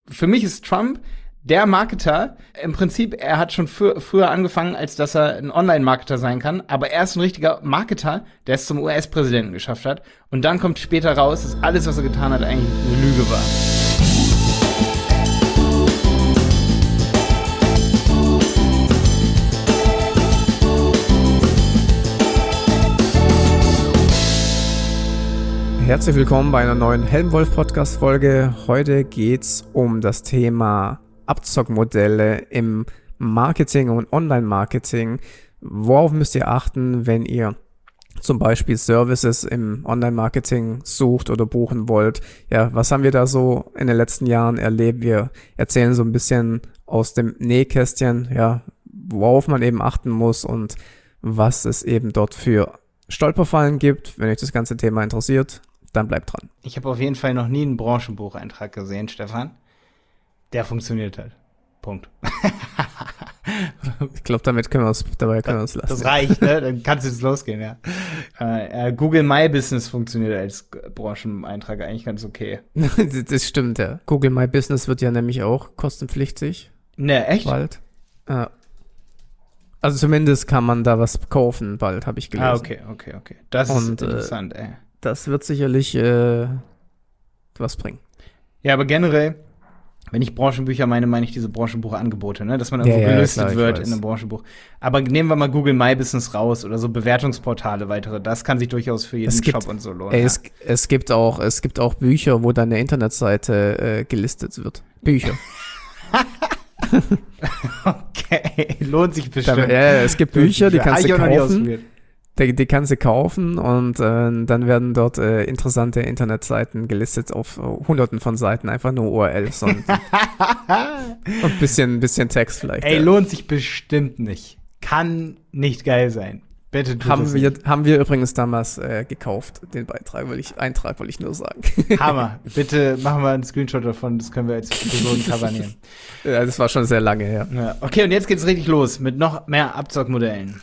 für mich ist Trump der Marketer, im Prinzip, er hat schon früher angefangen, als dass er ein Online-Marketer sein kann, aber er ist ein richtiger Marketer, der es zum US-Präsidenten geschafft hat. Und dann kommt später raus, dass alles, was er getan hat, eigentlich eine Lüge war. Herzlich willkommen bei einer neuen Helmwolf-Podcast-Folge. Heute geht's um das Thema Abzockmodelle im Marketing und Online-Marketing. Worauf müsst ihr achten, wenn ihr zum Beispiel Services im Online-Marketing sucht oder buchen wollt? Ja, was haben wir da so in den letzten Jahren erlebt? Wir erzählen so ein bisschen aus dem Nähkästchen, ja, worauf man eben achten muss und was es eben dort für Stolperfallen gibt. Wenn euch das ganze Thema interessiert, dann bleibt dran. Ich habe auf jeden Fall noch nie einen Branchenbucheintrag gesehen, Stefan. Der funktioniert halt. Punkt. Ich glaube, dabei können wir uns lassen. Das reicht, ne? Dann kannst du jetzt losgehen, ja. Google My Business funktioniert als Brancheneintrag eigentlich ganz okay. Das stimmt, ja. Google My Business wird ja nämlich auch kostenpflichtig. Ne, echt? Bald. Also zumindest kann man da was kaufen, bald, habe ich gelesen. Okay. Das ist interessant, ey. Das wird sicherlich was bringen. Ja, aber generell, wenn ich Branchenbücher meine ich diese Branchenbuchangebote, ne? Dass man irgendwo gelistet wird in einem Branchenbuch. Aber nehmen wir mal Google My Business raus oder so Bewertungsportale weitere. Das kann sich durchaus für jeden Shop und so lohnen. Es gibt auch Bücher, wo deine Internetseite gelistet wird. Bücher. Okay, lohnt sich bestimmt. Es gibt Bücher, die kannst du kaufen. Die kannst du kaufen und dann werden dort interessante Internetseiten gelistet auf hunderten von Seiten, einfach nur URLs und ein bisschen Text vielleicht. Ey, lohnt sich bestimmt nicht. Kann nicht geil sein. Bitte tu das nicht. Haben wir übrigens damals gekauft, den Eintrag wollte ich nur sagen. Hammer. Bitte machen wir einen Screenshot davon, das können wir als Episodencover nehmen. Ja, das war schon sehr lange her. Ja. Okay, und jetzt geht's richtig los mit noch mehr Abzockmodellen.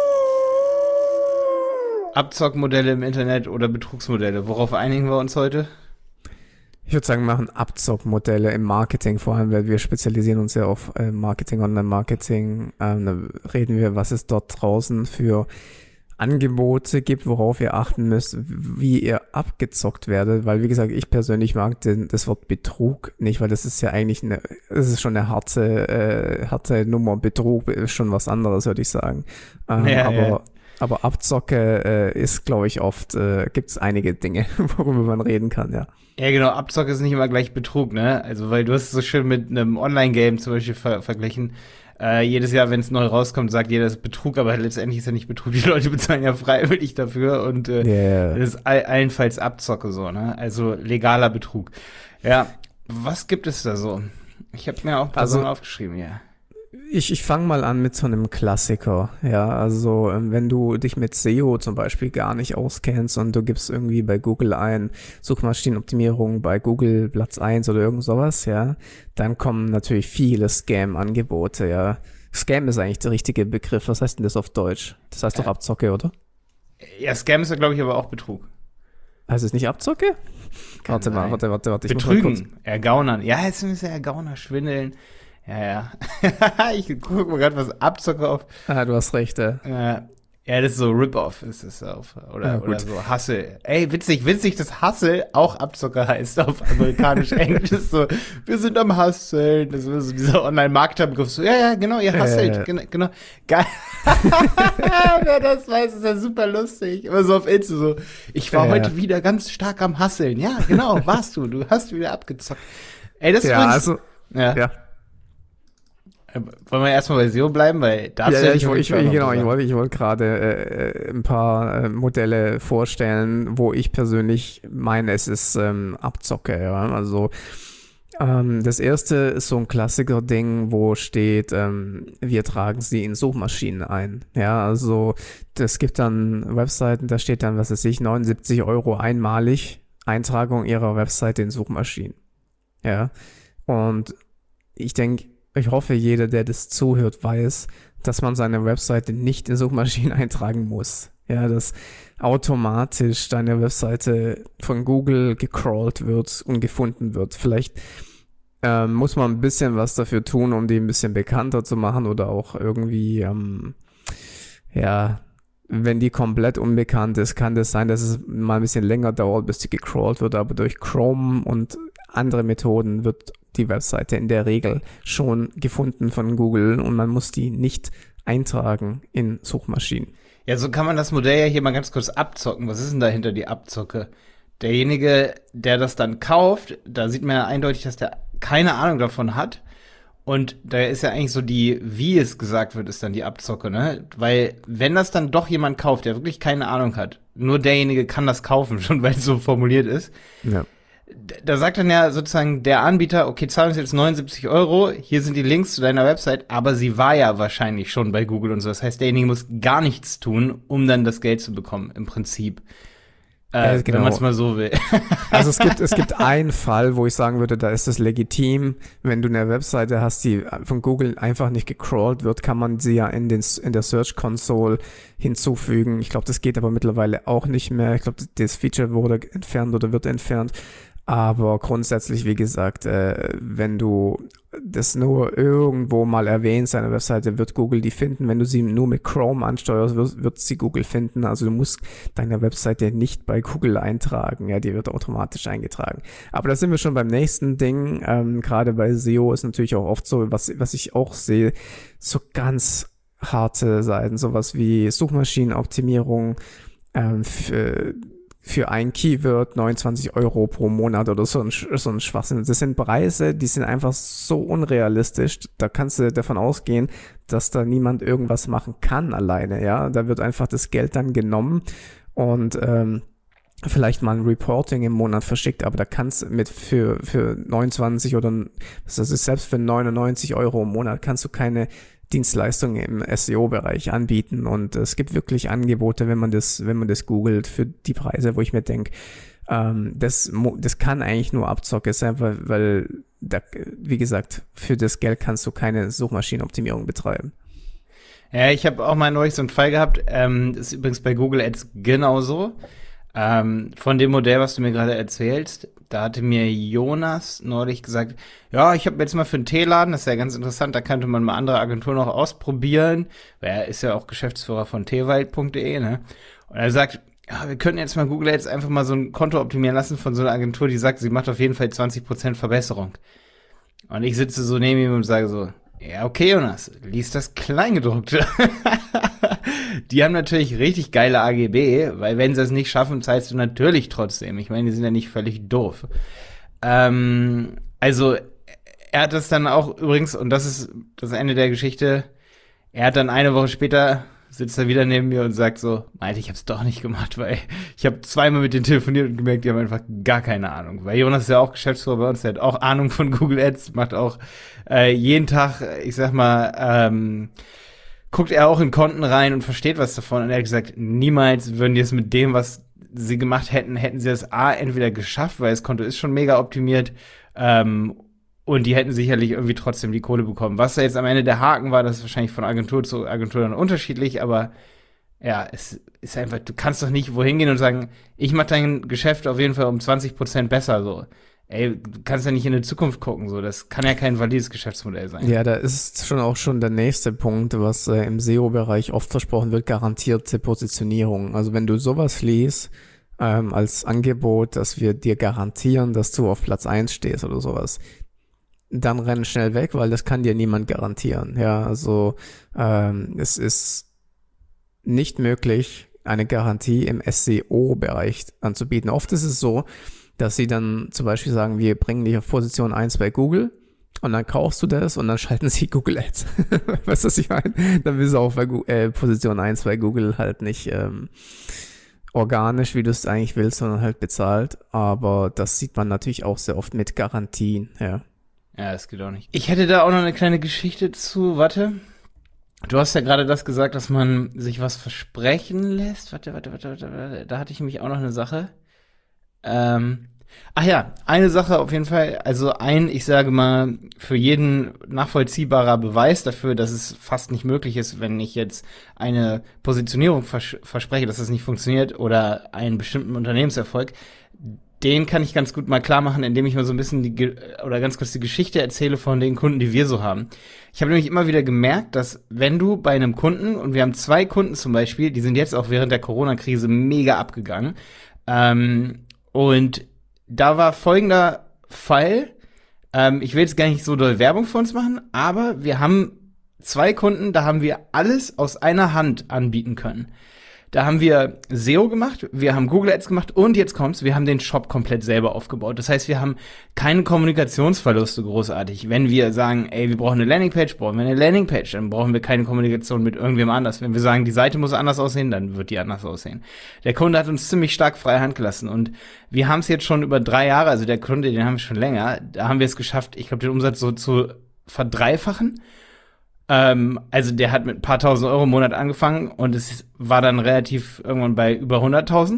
Abzockmodelle im Internet oder Betrugsmodelle. Worauf einigen wir uns heute? Ich würde sagen, wir machen Abzockmodelle im Marketing, vor allem, weil wir spezialisieren uns ja auf Marketing, Online-Marketing. Da reden wir, was es dort draußen für Angebote gibt, worauf ihr achten müsst, wie ihr abgezockt werdet, weil, wie gesagt, ich persönlich mag das Wort Betrug nicht, weil das ist ja eigentlich es ist schon eine harte Nummer. Betrug ist schon was anderes, würde ich sagen. Aber Abzocke ist, glaube ich, oft, gibt es einige Dinge, worüber man reden kann, ja. Ja, genau, Abzocke ist nicht immer gleich Betrug, ne? Also, weil du hast es so schön mit einem Online-Game zum Beispiel verglichen. Jedes Jahr, wenn es neu rauskommt, sagt jeder, das ist Betrug, aber letztendlich ist ja nicht Betrug. Die Leute bezahlen ja freiwillig dafür und das ist allenfalls Abzocke so, ne? Also legaler Betrug. Ja, was gibt es da so? Ich habe mir auch ein paar Sachen aufgeschrieben, ja. Ich fange mal an mit so einem Klassiker, ja, also wenn du dich mit SEO zum Beispiel gar nicht auskennst und du gibst irgendwie bei Google ein, Suchmaschinenoptimierung bei Google Platz 1 oder irgend sowas, ja, dann kommen natürlich viele Scam-Angebote, ja. Scam ist eigentlich der richtige Begriff, was heißt denn das auf Deutsch? Das heißt doch Abzocke, oder? Ja, Scam ist ja, glaube ich, aber auch Betrug. Heißt es nicht Abzocke? Warte. Ich Betrügen, ergaunern, ja, jetzt müssen wir ergaunern, schwindeln. Ja. Ich guck mal gerade, was Abzocke auf. Du hast recht, ja. Ja, das ist so Rip-Off, ist es auf. Oder so Hustle. Ey, witzig, dass Hustle auch Abzocke heißt auf amerikanisch-englisch. So, wir sind am Hustlen. Das ist so dieser Online-Marketer-Begriff. So, ja, genau, ihr hustelt. Genau. Geil. Wer das weiß, ist ja super lustig. Immer so auf Insta so, ich war heute wieder ganz stark am Hustlen. Ja, genau, warst du. Du hast wieder abgezockt. Ey, das ist übrigens, ja. Wollen wir erstmal bei SEO bleiben, weil ich wollte gerade ein paar Modelle vorstellen, wo ich persönlich meine, es ist Abzocke. Ja? Also das erste ist so ein Klassiker-Ding, wo steht, wir tragen sie in Suchmaschinen ein. Ja, also das gibt dann Webseiten, da steht dann, was weiß ich, 79 € einmalig Eintragung ihrer Webseite in Suchmaschinen. Ja, und ich hoffe, jeder, der das zuhört, weiß, dass man seine Webseite nicht in Suchmaschinen eintragen muss. Ja, dass automatisch deine Webseite von Google gecrawlt wird und gefunden wird. Vielleicht muss man ein bisschen was dafür tun, um die ein bisschen bekannter zu machen oder auch irgendwie, ja, wenn die komplett unbekannt ist, kann das sein, dass es mal ein bisschen länger dauert, bis die gecrawlt wird, aber durch Chrome und andere Methoden wird die Webseite in der Regel schon gefunden von Google und man muss die nicht eintragen in Suchmaschinen. Ja, so kann man das Modell ja hier mal ganz kurz abzocken. Was ist denn dahinter die Abzocke? Derjenige, der das dann kauft, da sieht man ja eindeutig, dass der keine Ahnung davon hat. Und da ist ja eigentlich so wie es gesagt wird, ist dann die Abzocke, ne? Weil, wenn das dann doch jemand kauft, der wirklich keine Ahnung hat, nur derjenige kann das kaufen, schon weil es so formuliert ist. Ja. Da sagt dann ja sozusagen der Anbieter, okay, zahl uns jetzt 79 €, hier sind die Links zu deiner Website, aber sie war ja wahrscheinlich schon bei Google und so. Das heißt, derjenige muss gar nichts tun, um dann das Geld zu bekommen, im Prinzip. Genau. Wenn man es mal so will. Also es gibt einen Fall, wo ich sagen würde, da ist es legitim, wenn du eine Webseite hast, die von Google einfach nicht gecrawlt wird, kann man sie ja in der Search Console hinzufügen. Ich glaube, das geht aber mittlerweile auch nicht mehr. Ich glaube, das Feature wurde entfernt oder wird entfernt. Aber grundsätzlich, wie gesagt, wenn du das nur irgendwo mal erwähnst, eine Webseite, wird Google die finden. Wenn du sie nur mit Chrome ansteuerst, wird sie Google finden. Also du musst deine Webseite nicht bei Google eintragen. Ja, die wird automatisch eingetragen. Aber da sind wir schon beim nächsten Ding. Gerade bei SEO ist natürlich auch oft so, was ich auch sehe, so ganz harte Seiten, sowas wie Suchmaschinenoptimierung für ein Keyword 29 € pro Monat oder so ein Schwachsinn. Das sind Preise, die sind einfach so unrealistisch. Da kannst du davon ausgehen, dass da niemand irgendwas machen kann alleine. Ja, da wird einfach das Geld dann genommen und vielleicht mal ein Reporting im Monat verschickt, aber da kannst du für 29 oder das ist selbst für 99 € im Monat kannst du keine Dienstleistungen im SEO-Bereich anbieten und es gibt wirklich Angebote, wenn man das googelt für die Preise, wo ich mir denke, das kann eigentlich nur Abzocke sein, weil da, wie gesagt, für das Geld kannst du keine Suchmaschinenoptimierung betreiben. Ja, ich habe auch mal neulich so einen Fall gehabt, das ist übrigens bei Google Ads genauso. Von dem Modell, was du mir gerade erzählst, da hatte mir Jonas neulich gesagt, ja, ich habe jetzt mal für einen Teeladen, das ist ja ganz interessant, da könnte man mal andere Agenturen noch ausprobieren, weil er ist ja auch Geschäftsführer von teewald.de, ne? Und er sagt, ja, wir könnten jetzt mal Google Ads einfach mal so ein Konto optimieren lassen von so einer Agentur, die sagt, sie macht auf jeden Fall 20% Verbesserung. Und ich sitze so neben ihm und sage so, ja, okay, Jonas, lies das Kleingedruckte. Die haben natürlich richtig geile AGB, weil wenn sie es nicht schaffen, zahlst du natürlich trotzdem. Ich meine, die sind ja nicht völlig doof. Also, er hat das dann auch übrigens, und das ist das Ende der Geschichte, er hat dann eine Woche später, sitzt er wieder neben mir und sagt so, meinte, ich hab's doch nicht gemacht, weil ich habe zweimal mit denen telefoniert und gemerkt, die haben einfach gar keine Ahnung. Weil Jonas ist ja auch Geschäftsführer bei uns, der hat auch Ahnung von Google Ads, macht auch jeden Tag, ich sag mal, guckt er auch in Konten rein und versteht was davon. Und er hat gesagt, niemals würden die es mit dem, was sie gemacht hätten, hätten sie das entweder geschafft, weil das Konto ist schon mega optimiert, und die hätten sicherlich irgendwie trotzdem die Kohle bekommen. Was da jetzt am Ende der Haken war, das ist wahrscheinlich von Agentur zu Agentur dann unterschiedlich, aber ja, es ist einfach, du kannst doch nicht wohin gehen und sagen, ich mach dein Geschäft auf jeden Fall um 20% besser, so. Ey, du kannst ja nicht in die Zukunft gucken, so. Das kann ja kein valides Geschäftsmodell sein. Ja, da ist schon der nächste Punkt, was im SEO-Bereich oft versprochen wird, garantierte Positionierung. Also wenn du sowas liest, als Angebot, dass wir dir garantieren, dass du auf Platz 1 stehst oder sowas, dann renn schnell weg, weil das kann dir niemand garantieren. Ja, also es ist nicht möglich, eine Garantie im SEO-Bereich anzubieten. Oft ist es so, dass sie dann zum Beispiel sagen, wir bringen dich auf Position 1 bei Google und dann kaufst du das und dann schalten sie Google Ads. Weißt du, was ich meine? Dann bist du auch bei Position 1 bei Google halt nicht organisch, wie du es eigentlich willst, sondern halt bezahlt. Aber das sieht man natürlich auch sehr oft mit Garantien, ja. Ja, das geht auch nicht. Ich hätte da auch noch eine kleine Geschichte zu, warte. Du hast ja gerade das gesagt, dass man sich was versprechen lässt. Warte. Da hatte ich nämlich auch noch eine Sache. Ach ja, eine Sache auf jeden Fall. Also ich sage mal, für jeden nachvollziehbarer Beweis dafür, dass es fast nicht möglich ist, wenn ich jetzt eine Positionierung verspreche, dass das nicht funktioniert oder einen bestimmten Unternehmenserfolg. den kann ich ganz gut mal klar machen, indem ich mal so ein bisschen oder ganz kurz die Geschichte erzähle von den Kunden, die wir so haben. Ich habe nämlich immer wieder gemerkt, dass wenn du bei einem Kunden, und wir haben 2 Kunden zum Beispiel, die sind jetzt auch während der Corona-Krise mega abgegangen, und da war folgender Fall, ich will jetzt gar nicht so doll Werbung für uns machen, aber wir haben 2 Kunden, da haben wir alles aus einer Hand anbieten können. Da haben wir SEO gemacht, wir haben Google Ads gemacht und jetzt kommt's, wir haben den Shop komplett selber aufgebaut. Das heißt, wir haben keine Kommunikationsverluste großartig. Wenn wir sagen, ey, wir brauchen eine Landingpage, brauchen wir eine Landingpage, dann brauchen wir keine Kommunikation mit irgendwem anders. Wenn wir sagen, die Seite muss anders aussehen, dann wird die anders aussehen. Der Kunde hat uns ziemlich stark freie Hand gelassen und wir haben es jetzt schon über 3 Jahre, also der Kunde, den haben wir schon länger, da haben wir es geschafft, ich glaube, den Umsatz so zu verdreifachen. Also der hat mit ein paar tausend Euro im Monat angefangen und es war dann relativ irgendwann bei über 100.000.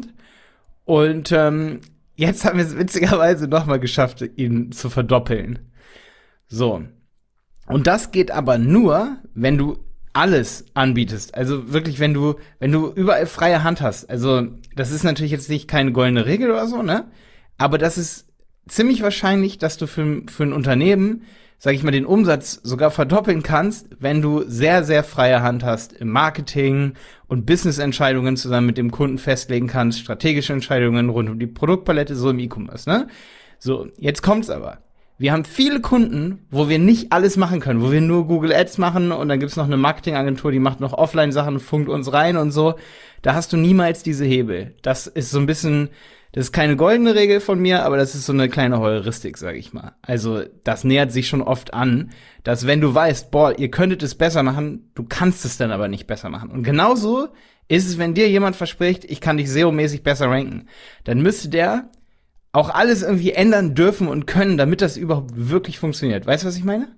Und jetzt haben wir es witzigerweise nochmal geschafft, ihn zu verdoppeln. So. Und das geht aber nur, wenn du alles anbietest. Also wirklich, wenn du überall freie Hand hast. Also das ist natürlich jetzt nicht keine goldene Regel oder so, ne? Aber das ist ziemlich wahrscheinlich, dass du für ein Unternehmen, sag ich mal, den Umsatz sogar verdoppeln kannst, wenn du sehr, sehr freie Hand hast im Marketing und Business-Entscheidungen zusammen mit dem Kunden festlegen kannst, strategische Entscheidungen rund um die Produktpalette, so im E-Commerce, ne? So, jetzt kommt's aber. Wir haben viele Kunden, wo wir nicht alles machen können, wo wir nur Google Ads machen und dann gibt's noch eine Marketingagentur, die macht noch Offline-Sachen, funkt uns rein und so. Da hast du niemals diese Hebel. Das ist so ein bisschen, das ist keine goldene Regel von mir, aber das ist so eine kleine Heuristik, sag ich mal. Also das nähert sich schon oft an, dass wenn du weißt, boah, ihr könntet es besser machen, du kannst es dann aber nicht besser machen. Und genauso ist es, wenn dir jemand verspricht, ich kann dich SEO-mäßig besser ranken. Dann müsste der auch alles irgendwie ändern dürfen und können, damit das überhaupt wirklich funktioniert. Weißt du, was ich meine?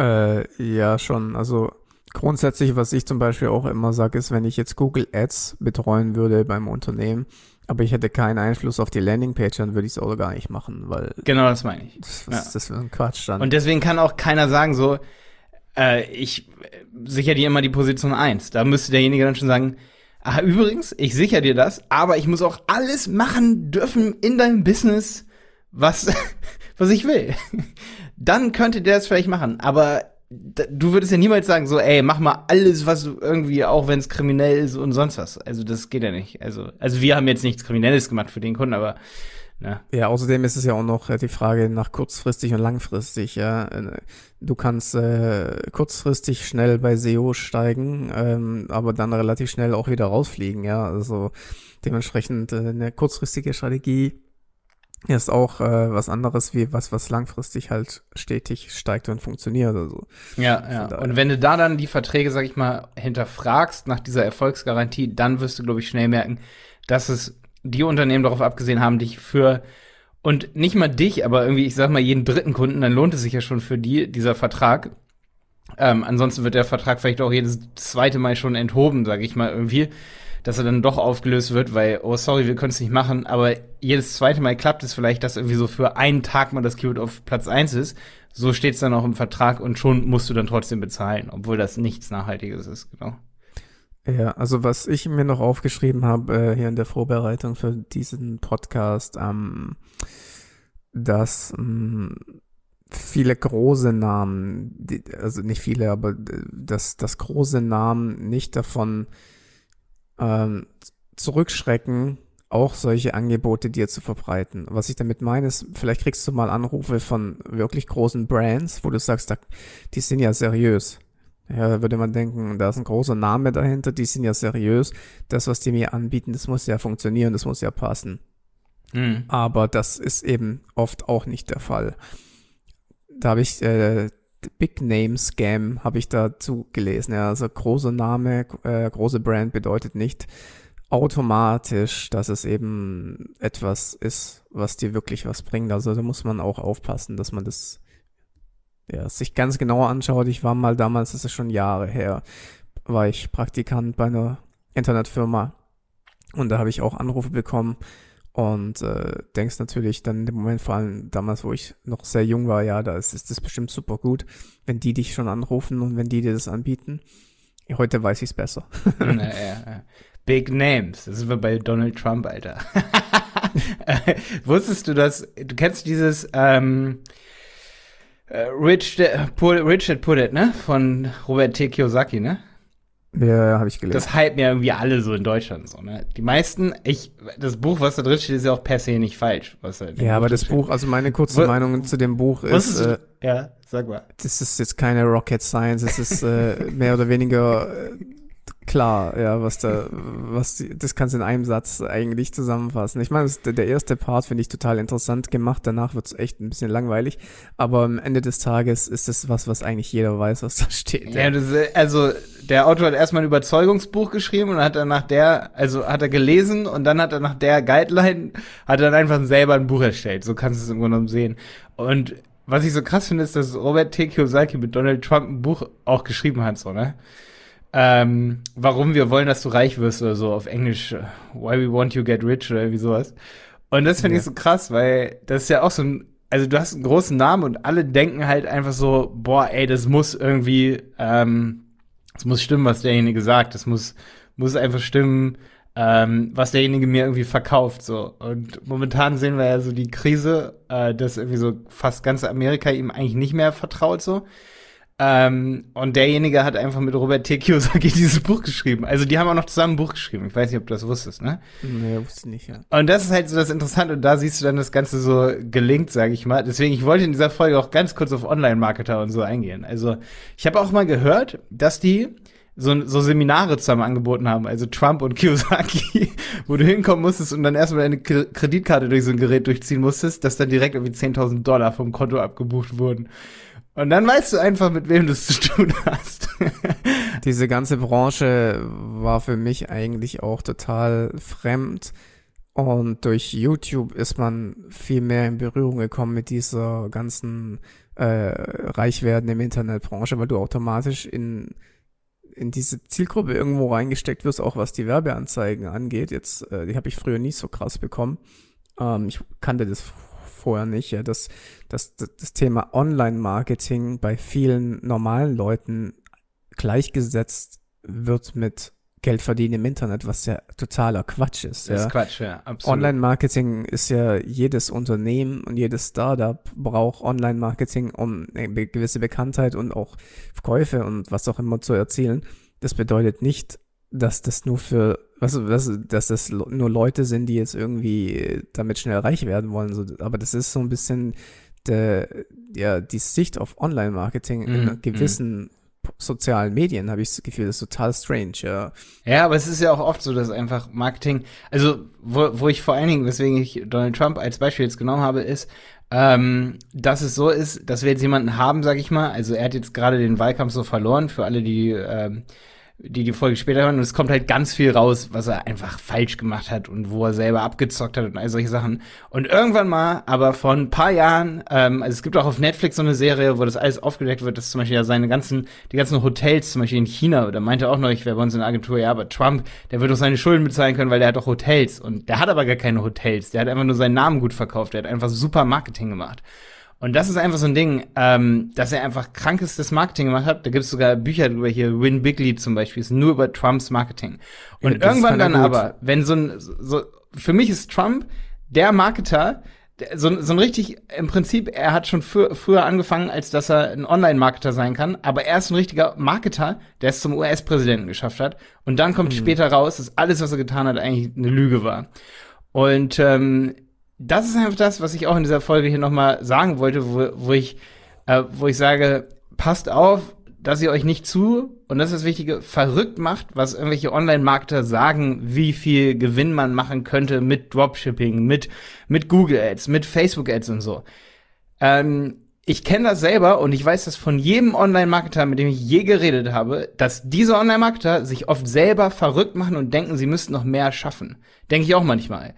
Ja, schon. Also grundsätzlich, was ich zum Beispiel auch immer sage, ist, wenn ich jetzt Google Ads betreuen würde beim Unternehmen, aber ich hätte keinen Einfluss auf die Landingpage, dann würde ich es auch gar nicht machen, weil genau das meine ich. Das wäre ein Quatsch dann. Und deswegen kann auch keiner sagen so, ich sichere dir immer die Position 1. Da müsste derjenige dann schon sagen, übrigens, ich sichere dir das, aber ich muss auch alles machen dürfen in deinem Business, was ich will. Dann könnte der das vielleicht machen, aber du würdest ja niemals sagen, so, ey, mach mal alles, was du irgendwie, auch wenn es kriminell ist und sonst was. Also das geht ja nicht. Also wir haben jetzt nichts Kriminelles gemacht für den Kunden, aber ja, außerdem ist es ja auch noch die Frage nach kurzfristig und langfristig, ja. Du kannst kurzfristig schnell bei SEO steigen, aber dann relativ schnell auch wieder rausfliegen, ja. Also dementsprechend eine kurzfristige Strategie ist auch was anderes wie was langfristig halt stetig steigt und funktioniert. Also. Ja. Und wenn du da dann die Verträge, sag ich mal, hinterfragst nach dieser Erfolgsgarantie, dann wirst du, glaube ich, schnell merken, dass es die Unternehmen darauf abgesehen haben, dich und nicht mal dich, aber irgendwie, ich sag mal, jeden dritten Kunden, dann lohnt es sich ja schon für dieser Vertrag. Ansonsten wird der Vertrag vielleicht auch jedes zweite Mal schon enthoben, sag ich mal, irgendwie, dass er dann doch aufgelöst wird, weil, oh sorry, wir können es nicht machen, aber jedes zweite Mal klappt es vielleicht, dass irgendwie so für einen Tag mal das Keyword auf Platz 1 ist. So steht es dann auch im Vertrag und schon musst du dann trotzdem bezahlen, obwohl das nichts Nachhaltiges ist, genau. Ja, also was ich mir noch aufgeschrieben habe hier in der Vorbereitung für diesen Podcast, dass viele große Namen, also nicht viele, aber dass große Namen nicht davon zurückschrecken, auch solche Angebote dir zu verbreiten. Was ich damit meine, ist, vielleicht kriegst du mal Anrufe von wirklich großen Brands, wo du sagst, die sind ja seriös. Ja, da würde man denken, da ist ein großer Name dahinter, die sind ja seriös. Das, was die mir anbieten, das muss ja funktionieren, das muss ja passen. Mhm. Aber das ist eben oft auch nicht der Fall. Da habe ich Big Name Scam habe ich dazu gelesen. Ja, also großer Name, große Brand bedeutet nicht automatisch, dass es eben etwas ist, was dir wirklich was bringt. Also da muss man auch aufpassen, dass man das sich ganz genau anschaut. Ich war mal damals, das ist schon Jahre her, war ich Praktikant bei einer Internetfirma und da habe ich auch Anrufe bekommen und denkst natürlich dann im Moment, vor allem damals, wo ich noch sehr jung war, ja, da ist das bestimmt super gut, wenn die dich schon anrufen und wenn die dir das anbieten. Heute weiß ich es besser. Ja. Big Names, das sind wir bei Donald Trump, Alter. Wusstest du, du kennst dieses Rich Dad Poor Dad, ne? Von Robert T. Kiyosaki, ne? Ja, habe ich gelesen. Das hypen ja irgendwie alle so in Deutschland so, ne? Die meisten, das Buch, was da drin steht, ist ja auch per se nicht falsch. Ja, aber das Buch, also meine kurze Meinung zu dem Buch ist, ja, sag mal. Das ist jetzt keine Rocket Science, es ist mehr oder weniger klar, ja, das kannst du in einem Satz eigentlich zusammenfassen. Ich meine, der erste Part finde ich total interessant gemacht, danach wird es echt ein bisschen langweilig, aber am Ende des Tages ist es was eigentlich jeder weiß, was da steht. Ja, also der Autor hat erstmal ein Überzeugungsbuch geschrieben und hat dann hat er gelesen und dann hat er nach der Guideline, hat er dann einfach selber ein Buch erstellt. So kannst du es im Grunde genommen sehen. Und was ich so krass finde, ist, dass Robert T. Kiyosaki mit Donald Trump ein Buch auch geschrieben hat, so, ne? Warum wir wollen, dass du reich wirst oder so auf Englisch, Why we want you get rich oder irgendwie sowas. Und das finde ich so krass, weil das ist ja auch so also du hast einen großen Namen und alle denken halt einfach so, boah, ey, das muss irgendwie, es muss stimmen, was derjenige sagt, das muss einfach stimmen, was derjenige mir irgendwie verkauft, so. Und momentan sehen wir ja so die Krise, dass irgendwie so fast ganz Amerika ihm eigentlich nicht mehr vertraut, so. Und derjenige hat einfach mit Robert T. Kiyosaki dieses Buch geschrieben. Also die haben auch noch zusammen ein Buch geschrieben. Ich weiß nicht, ob du das wusstest, ne? Nee, wusste ich nicht, ja. Und das ist halt so das Interessante. Und da siehst du dann das Ganze so gelingt, sage ich mal. Deswegen, ich wollte in dieser Folge auch ganz kurz auf Online-Marketer und so eingehen. Also ich habe auch mal gehört, dass die so Seminare zusammen angeboten haben, also Trump und Kiyosaki, wo du hinkommen musstest und dann erstmal deine Kreditkarte durch so ein Gerät durchziehen musstest, dass dann direkt irgendwie $10.000 vom Konto abgebucht wurden. Und dann weißt du einfach, mit wem du es zu tun hast. Diese ganze Branche war für mich eigentlich auch total fremd. Und durch YouTube ist man viel mehr in Berührung gekommen mit dieser ganzen Reichwerden im Internetbranche, weil du automatisch in diese Zielgruppe irgendwo reingesteckt wirst, auch was die Werbeanzeigen angeht. Jetzt, die habe ich früher nicht so krass bekommen. Ich kannte das vorher nicht, ja, dass das Thema Online-Marketing bei vielen normalen Leuten gleichgesetzt wird mit Geld verdienen im Internet, was ja totaler Quatsch ist. Das ja. ist Quatsch, ja, absolut. Online-Marketing ist ja, jedes Unternehmen und jedes Startup braucht Online-Marketing, um eine gewisse Bekanntheit und auch Verkäufe und was auch immer zu erzielen. Das bedeutet nicht, dass das nur dass das nur Leute sind, die jetzt irgendwie damit schnell reich werden wollen. So, aber das ist so ein bisschen die Sicht auf Online-Marketing in gewissen sozialen Medien, habe ich das Gefühl, das ist total strange, ja. Ja, aber es ist ja auch oft so, dass einfach Marketing, also wo ich vor allen Dingen, weswegen ich Donald Trump als Beispiel jetzt genommen habe, ist, dass es so ist, dass wir jetzt jemanden haben, sag ich mal, also er hat jetzt gerade den Wahlkampf so verloren, für alle, die Folge später hören, und es kommt halt ganz viel raus, was er einfach falsch gemacht hat und wo er selber abgezockt hat und all solche Sachen. Und irgendwann mal, aber vor ein paar Jahren, also es gibt auch auf Netflix so eine Serie, wo das alles aufgedeckt wird, dass zum Beispiel ja die ganzen Hotels, zum Beispiel in China, da meinte auch neulich, wer bei uns in der Agentur, ja, aber Trump, der wird doch seine Schulden bezahlen können, weil der hat doch Hotels. Und der hat aber gar keine Hotels, der hat einfach nur seinen Namen gut verkauft, der hat einfach super Marketing gemacht. Und das ist einfach so ein Ding, dass er einfach krankestes Marketing gemacht hat. Da gibt es sogar Bücher drüber, hier Win Bigly zum Beispiel, ist nur über Trumps Marketing. Und irgendwann dann aber, wenn für mich ist Trump der Marketer, so ein richtig, im Prinzip, er hat schon früher angefangen, als dass er ein Online-Marketer sein kann, aber er ist ein richtiger Marketer, der es zum US-Präsidenten geschafft hat. Und dann kommt später raus, dass alles, was er getan hat, eigentlich eine Lüge war. Und das ist einfach das, was ich auch in dieser Folge hier nochmal sagen wollte, wo ich sage, passt auf, dass ihr euch nicht und das ist das Wichtige, verrückt macht, was irgendwelche Online-Marketer sagen, wie viel Gewinn man machen könnte mit Dropshipping, mit Google Ads, mit Facebook Ads und so. Ich kenne das selber und ich weiß das von jedem Online-Marketer, mit dem ich je geredet habe, dass diese Online-Marketer sich oft selber verrückt machen und denken, sie müssten noch mehr schaffen. Denke ich auch manchmal.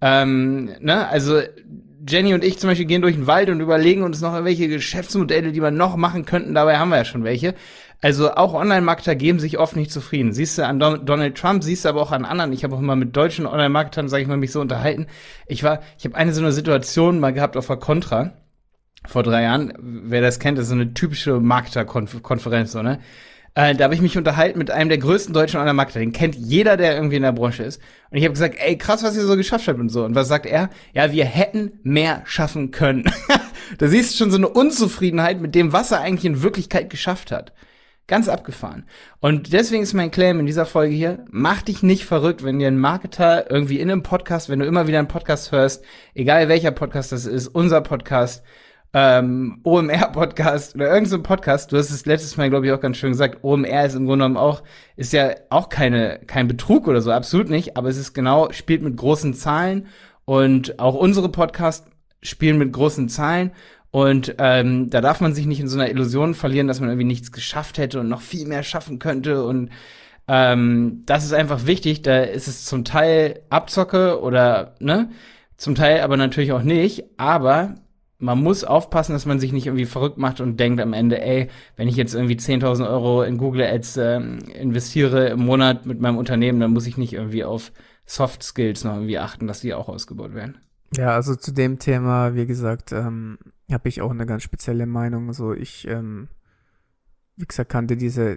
Also Jenny und ich zum Beispiel gehen durch den Wald und überlegen uns noch welche Geschäftsmodelle, die wir noch machen könnten. Dabei haben wir ja schon welche. Also auch Online-Marketer geben sich oft nicht zufrieden. Siehst du an Donald Trump, siehst du aber auch an anderen. Ich habe auch immer mit deutschen Online-Marketern, sage ich mal, mich so unterhalten. Ich habe eine so eine Situation mal gehabt auf der Contra vor 3 Jahren. Wer das kennt, das ist so eine typische Marketer-Konferenz, so, ne? Da habe ich mich unterhalten mit einem der größten deutschen Online-Marketer. Den kennt jeder, der irgendwie in der Branche ist. Und ich habe gesagt, ey, krass, was ihr so geschafft habt und so. Und was sagt er? Ja, wir hätten mehr schaffen können. Da siehst du schon so eine Unzufriedenheit mit dem, was er eigentlich in Wirklichkeit geschafft hat. Ganz abgefahren. Und deswegen ist mein Claim in dieser Folge hier, mach dich nicht verrückt, wenn dir ein Marketer irgendwie in einem Podcast, wenn du immer wieder einen Podcast hörst, egal welcher Podcast das ist, unser Podcast, OMR-Podcast oder irgendein so Podcast, du hast es letztes Mal, glaube ich, auch ganz schön gesagt, OMR ist im Grunde genommen ist ja auch kein Betrug oder so, absolut nicht, aber es ist genau, spielt mit großen Zahlen und auch unsere Podcasts spielen mit großen Zahlen. Und da darf man sich nicht in so einer Illusion verlieren, dass man irgendwie nichts geschafft hätte und noch viel mehr schaffen könnte. Und das ist einfach wichtig. Da ist es zum Teil Abzocke oder ne, zum Teil aber natürlich auch nicht. Aber man muss aufpassen, dass man sich nicht irgendwie verrückt macht und denkt am Ende, ey, wenn ich jetzt irgendwie 10.000 Euro in Google Ads investiere im Monat mit meinem Unternehmen, dann muss ich nicht irgendwie auf Soft Skills noch irgendwie achten, dass die auch ausgebaut werden. Ja, also zu dem Thema, wie gesagt, habe ich auch eine ganz spezielle Meinung. So, ich, wie gesagt, kannte diese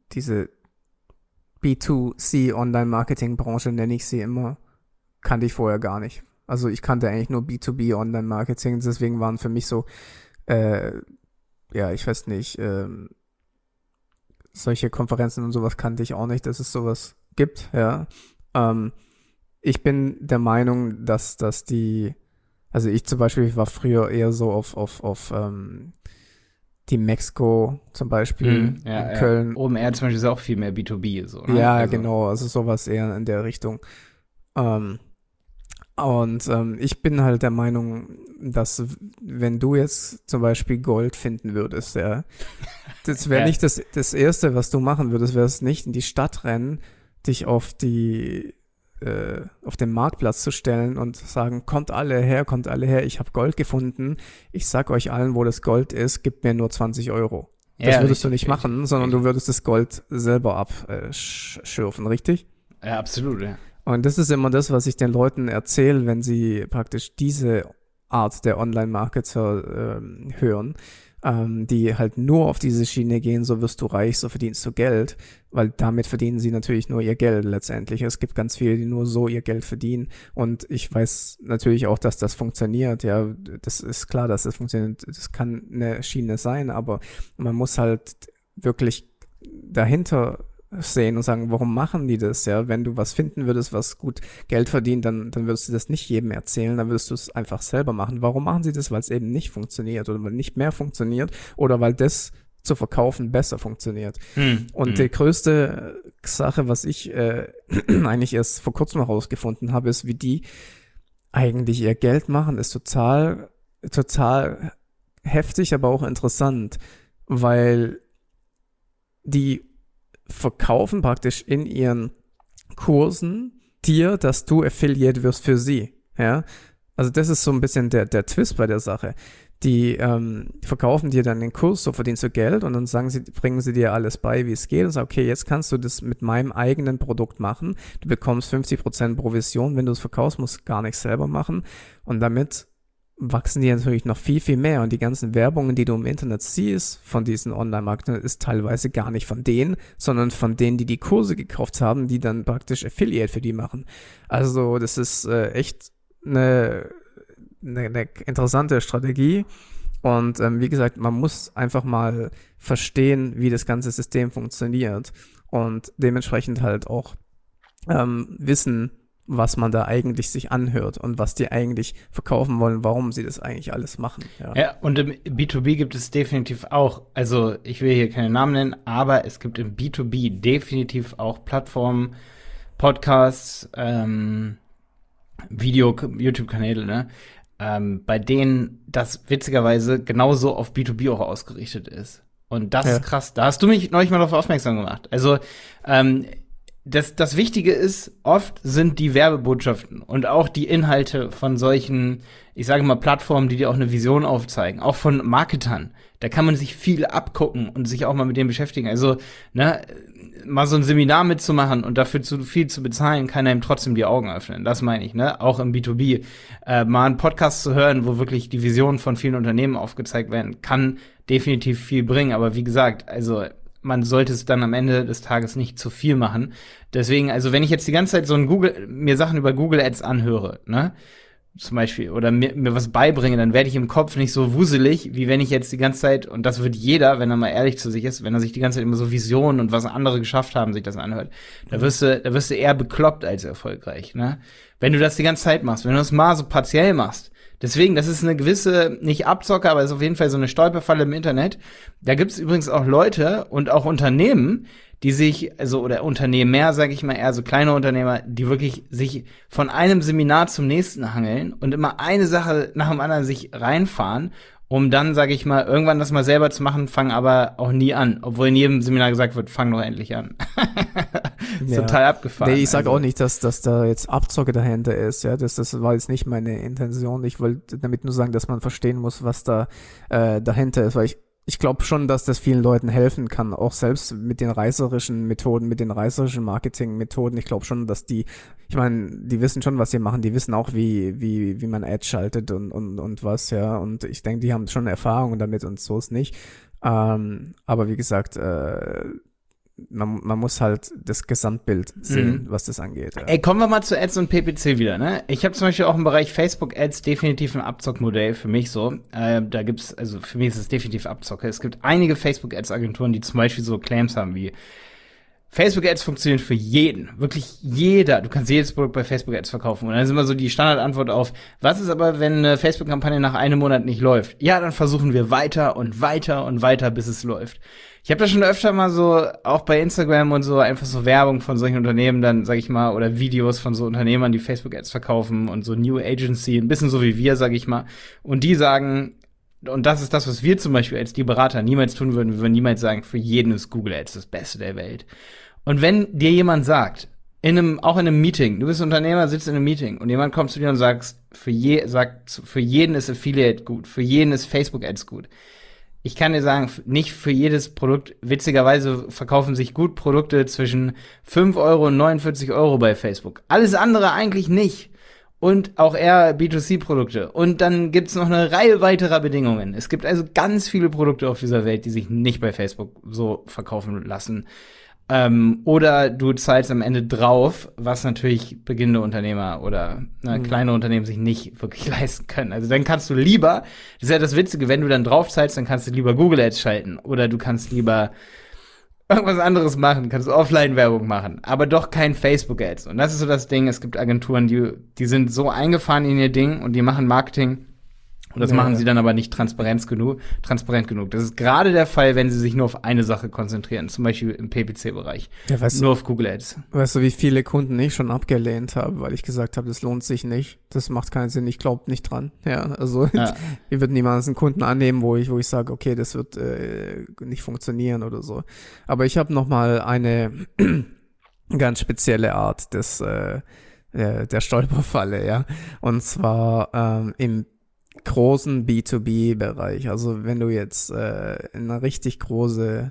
B2C-Online-Marketing-Branche, nenne ich sie immer, kannte ich vorher gar nicht. Also ich kannte eigentlich nur B2B-Online-Marketing, deswegen waren für mich so, ja, ich weiß nicht, solche Konferenzen und sowas kannte ich auch nicht, dass es sowas gibt, ja. Ich bin der Meinung, dass also ich zum Beispiel, ich war früher eher so auf die Mexiko zum Beispiel in Köln. OMR zum Beispiel ist auch viel mehr B2B, so, ne? Ja, also. Genau, also sowas eher in der Richtung. Ich bin halt der Meinung, dass wenn du jetzt zum Beispiel Gold finden würdest, ja, das wäre nicht das Erste, was du machen würdest, wäre es nicht in die Stadt rennen, dich auf den Marktplatz zu stellen und sagen, kommt alle her, ich habe Gold gefunden, ich sag euch allen, wo das Gold ist, gebt mir nur 20 Euro. Das würdest du nicht machen, sondern du würdest das Gold selber abschürfen, richtig? Ja, absolut, ja. Und das ist immer das, was ich den Leuten erzähle, wenn sie praktisch diese Art der Online-Marketer hören, die halt nur auf diese Schiene gehen, so wirst du reich, so verdienst du Geld, weil damit verdienen sie natürlich nur ihr Geld letztendlich. Es gibt ganz viele, die nur so ihr Geld verdienen und ich weiß natürlich auch, dass das funktioniert, ja, das ist klar, dass das funktioniert, das kann eine Schiene sein, aber man muss halt wirklich dahinter sehen und sagen, warum machen die das, ja, wenn du was finden würdest, was gut Geld verdient, dann würdest du das nicht jedem erzählen, dann würdest du es einfach selber machen. Warum machen sie das? Weil es eben nicht funktioniert oder weil nicht mehr funktioniert oder weil das zu verkaufen besser funktioniert. Und die größte Sache, was ich eigentlich erst vor kurzem herausgefunden habe, ist, wie die eigentlich ihr Geld machen, ist total heftig, aber auch interessant, weil die verkaufen praktisch in ihren Kursen dir, dass du Affiliate wirst für sie, ja. Also das ist so ein bisschen der Twist bei der Sache. Die verkaufen dir dann den Kurs, so verdienst du Geld und dann bringen sie dir alles bei, wie es geht und sagen, okay, jetzt kannst du das mit meinem eigenen Produkt machen. Du bekommst 50% Provision, wenn du es verkaufst, musst du gar nichts selber machen und damit wachsen die natürlich noch viel, viel mehr und die ganzen Werbungen, die du im Internet siehst von diesen Online-Marketern, ist teilweise gar nicht von denen, sondern von denen, die die Kurse gekauft haben, die dann praktisch Affiliate für die machen. Also das ist echt eine interessante Strategie und wie gesagt, man muss einfach mal verstehen, wie das ganze System funktioniert und dementsprechend halt auch wissen, was man da eigentlich sich anhört und was die eigentlich verkaufen wollen, warum sie das eigentlich alles machen. Ja, und im B2B gibt es definitiv auch, also ich will hier keine Namen nennen, aber es gibt im B2B definitiv auch Plattformen, Podcasts, YouTube-Kanäle, ne? Bei denen das witzigerweise genauso auf B2B auch ausgerichtet ist. Und das ist krass. Da hast du mich neulich mal darauf aufmerksam gemacht. Also, das Wichtige ist, oft sind die Werbebotschaften und auch die Inhalte von solchen, ich sage mal, Plattformen, die dir auch eine Vision aufzeigen, auch von Marketern. Da kann man sich viel abgucken und sich auch mal mit dem beschäftigen. Also, ne, mal so ein Seminar mitzumachen und dafür zu viel zu bezahlen, kann einem trotzdem die Augen öffnen. Das meine ich, ne? Auch im B2B. Mal einen Podcast zu hören, wo wirklich die Visionen von vielen Unternehmen aufgezeigt werden, kann definitiv viel bringen. Aber wie gesagt, also man sollte es dann am Ende des Tages nicht zu viel machen. Deswegen, also wenn ich jetzt die ganze Zeit mir Sachen über Google Ads anhöre, ne, zum Beispiel, oder mir was beibringe, dann werde ich im Kopf nicht so wuselig, wie wenn ich jetzt die ganze Zeit, und das wird jeder, wenn er mal ehrlich zu sich ist, wenn er sich die ganze Zeit immer so Visionen und was andere geschafft haben, sich das anhört, da wirst du eher bekloppt als erfolgreich, ne? Wenn du das die ganze Zeit machst, wenn du das mal so partiell machst. Deswegen, das ist eine gewisse, nicht Abzocke, aber ist auf jeden Fall so eine Stolperfalle im Internet. Da gibt's übrigens auch Leute und auch Unternehmen, die sich, also, oder Unternehmer, sage ich mal, eher so kleine Unternehmer, die wirklich sich von einem Seminar zum nächsten hangeln und immer eine Sache nach dem anderen sich reinfahren, um dann, sage ich mal, irgendwann das mal selber zu machen, fangen aber auch nie an. Obwohl in jedem Seminar gesagt wird, fang doch endlich an. Ja. Total abgefahren. Nee, ich sage auch nicht, dass da jetzt Abzocke dahinter ist. Ja, das war jetzt nicht meine Intention. Ich wollte damit nur sagen, dass man verstehen muss, was da dahinter ist, weil ich glaube schon, dass das vielen Leuten helfen kann, auch selbst mit den reißerischen Methoden, mit den reißerischen Marketingmethoden. Ich glaube schon, dass die wissen schon, was sie machen, die wissen auch, wie man Ads schaltet und was, ja. Und ich denke, die haben schon Erfahrungen damit und so ist nicht. Aber wie gesagt, man muss halt das Gesamtbild sehen, was das angeht. Ja. Ey, kommen wir mal zu Ads und PPC wieder, ne? Ich habe zum Beispiel auch im Bereich Facebook-Ads definitiv ein Abzockmodell für mich so. Da gibt's, also für mich ist es definitiv Abzocke. Es gibt einige Facebook-Ads-Agenturen, die zum Beispiel so Claims haben wie Facebook-Ads funktionieren für jeden, wirklich jeder. Du kannst jedes Produkt bei Facebook-Ads verkaufen. Und dann ist immer so die Standardantwort auf, was ist aber, wenn eine Facebook-Kampagne nach einem Monat nicht läuft? Ja, dann versuchen wir weiter und weiter und weiter, bis es läuft. Ich habe da schon öfter mal so, auch bei Instagram und so, einfach so Werbung von solchen Unternehmen dann, sag ich mal, oder Videos von so Unternehmern, die Facebook-Ads verkaufen und so New Agency, ein bisschen so wie wir, sag ich mal. Und die sagen, und das ist das, was wir zum Beispiel als die Berater niemals tun würden, wir würden niemals sagen, für jeden ist Google Ads das Beste der Welt. Und wenn dir jemand sagt, auch in einem Meeting, du bist Unternehmer, sitzt in einem Meeting und jemand kommt zu dir und sagt, für jeden ist Affiliate gut, für jeden ist Facebook Ads gut. Ich kann dir sagen, nicht für jedes Produkt, witzigerweise verkaufen sich gut Produkte zwischen 5 Euro und 49 Euro bei Facebook. Alles andere eigentlich nicht. Und auch eher B2C-Produkte. Und dann gibt's noch eine Reihe weiterer Bedingungen. Es gibt also ganz viele Produkte auf dieser Welt, die sich nicht bei Facebook so verkaufen lassen. Oder du zahlst am Ende drauf, was natürlich beginnende Unternehmer oder kleine Unternehmen sich nicht wirklich leisten können. Also dann kannst du lieber, das ist ja das Witzige, wenn du dann drauf zahlst, dann kannst du lieber Google Ads schalten oder du kannst lieber irgendwas anderes machen, kannst Offline-Werbung machen, aber doch kein Facebook-Ads. Und das ist so das Ding, es gibt Agenturen, die sind so eingefahren in ihr Ding und die machen Marketing und das machen sie dann aber nicht transparent genug. Das ist gerade der Fall, wenn sie sich nur auf eine Sache konzentrieren, zum Beispiel im PPC-Bereich. Ja, nur auf Google Ads. Weißt du, wie viele Kunden ich schon abgelehnt habe, weil ich gesagt habe, das lohnt sich nicht, das macht keinen Sinn, ich glaube nicht dran. Ja, also ich würde niemals einen Kunden annehmen, wo ich sage, okay, das wird nicht funktionieren oder so. Aber ich habe noch mal eine ganz spezielle Art der Stolperfalle, ja. Und zwar im großen B2B-Bereich. Also wenn du jetzt eine richtig große,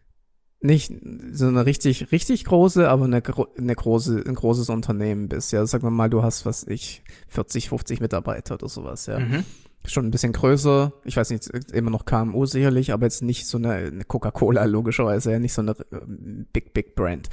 nicht so eine richtig große, aber ein großes Unternehmen bist. Ja, sagen wir mal, du hast 40, 50 Mitarbeiter oder sowas, ja. Schon ein bisschen größer, ich weiß nicht, immer noch KMU sicherlich, aber jetzt nicht so eine Coca-Cola logischerweise, ja, nicht so eine Big Brand.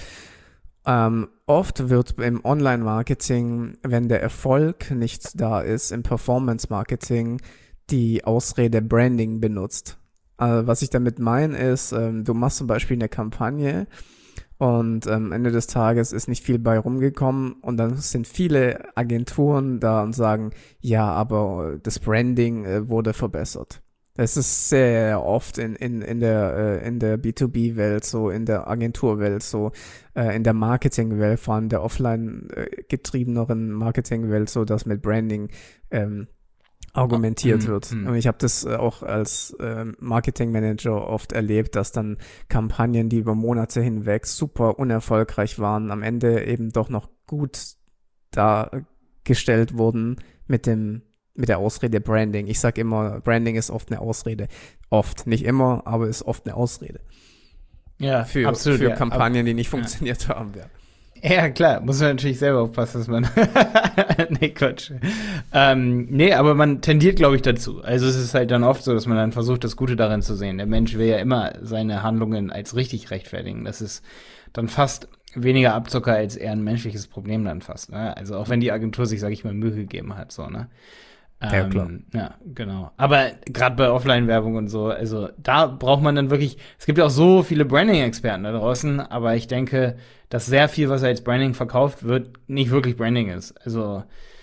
Oft wird im Online-Marketing, wenn der Erfolg nicht da ist, im Performance-Marketing die Ausrede Branding benutzt. Was ich damit meine ist, du machst zum Beispiel eine Kampagne und am Ende des Tages ist nicht viel bei rumgekommen und dann sind viele Agenturen da und sagen, ja, aber das Branding wurde verbessert. Das ist sehr oft in der B2B-Welt so, in der Agenturwelt so, in der Marketingwelt, vor allem der offline getriebeneren Marketingwelt so, dass mit Branding argumentiert wird. Und ich habe das auch als Marketingmanager oft erlebt, dass dann Kampagnen, die über Monate hinweg super unerfolgreich waren, am Ende eben doch noch gut dargestellt wurden mit der Ausrede Branding. Ich sage immer, Branding ist oft eine Ausrede. Oft, nicht immer, aber ist oft eine Ausrede. Ja, für absolut. Für Kampagnen, die nicht funktioniert haben. Ja. Ja, klar, muss man natürlich selber aufpassen, dass man nee, Quatsch. Nee, aber man tendiert, glaube ich, dazu. Also es ist halt dann oft so, dass man dann versucht, das Gute darin zu sehen. Der Mensch will ja immer seine Handlungen als richtig rechtfertigen. Das ist dann fast weniger Abzocker als eher ein menschliches Problem dann fast. Ne? Also auch wenn die Agentur sich, sage ich mal, Mühe gegeben hat, so, ne? Ja, klar. Ja, genau. Aber gerade bei Offline-Werbung und so, also da braucht man dann wirklich, es gibt ja auch so viele Branding-Experten da draußen, aber ich denke, dass sehr viel, was als Branding verkauft wird, nicht wirklich Branding ist. Also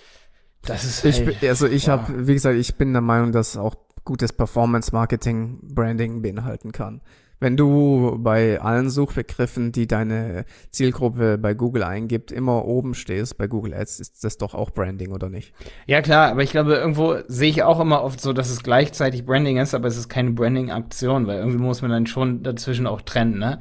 das ist ich habe, wie gesagt, ich bin der Meinung, dass auch gutes Performance-Marketing Branding beinhalten kann. Wenn du bei allen Suchbegriffen, die deine Zielgruppe bei Google eingibt, immer oben stehst bei Google Ads, ist das doch auch Branding, oder nicht? Ja, klar, aber ich glaube, irgendwo sehe ich auch immer oft so, dass es gleichzeitig Branding ist, aber es ist keine Branding-Aktion, weil irgendwie muss man dann schon dazwischen auch trennen, ne?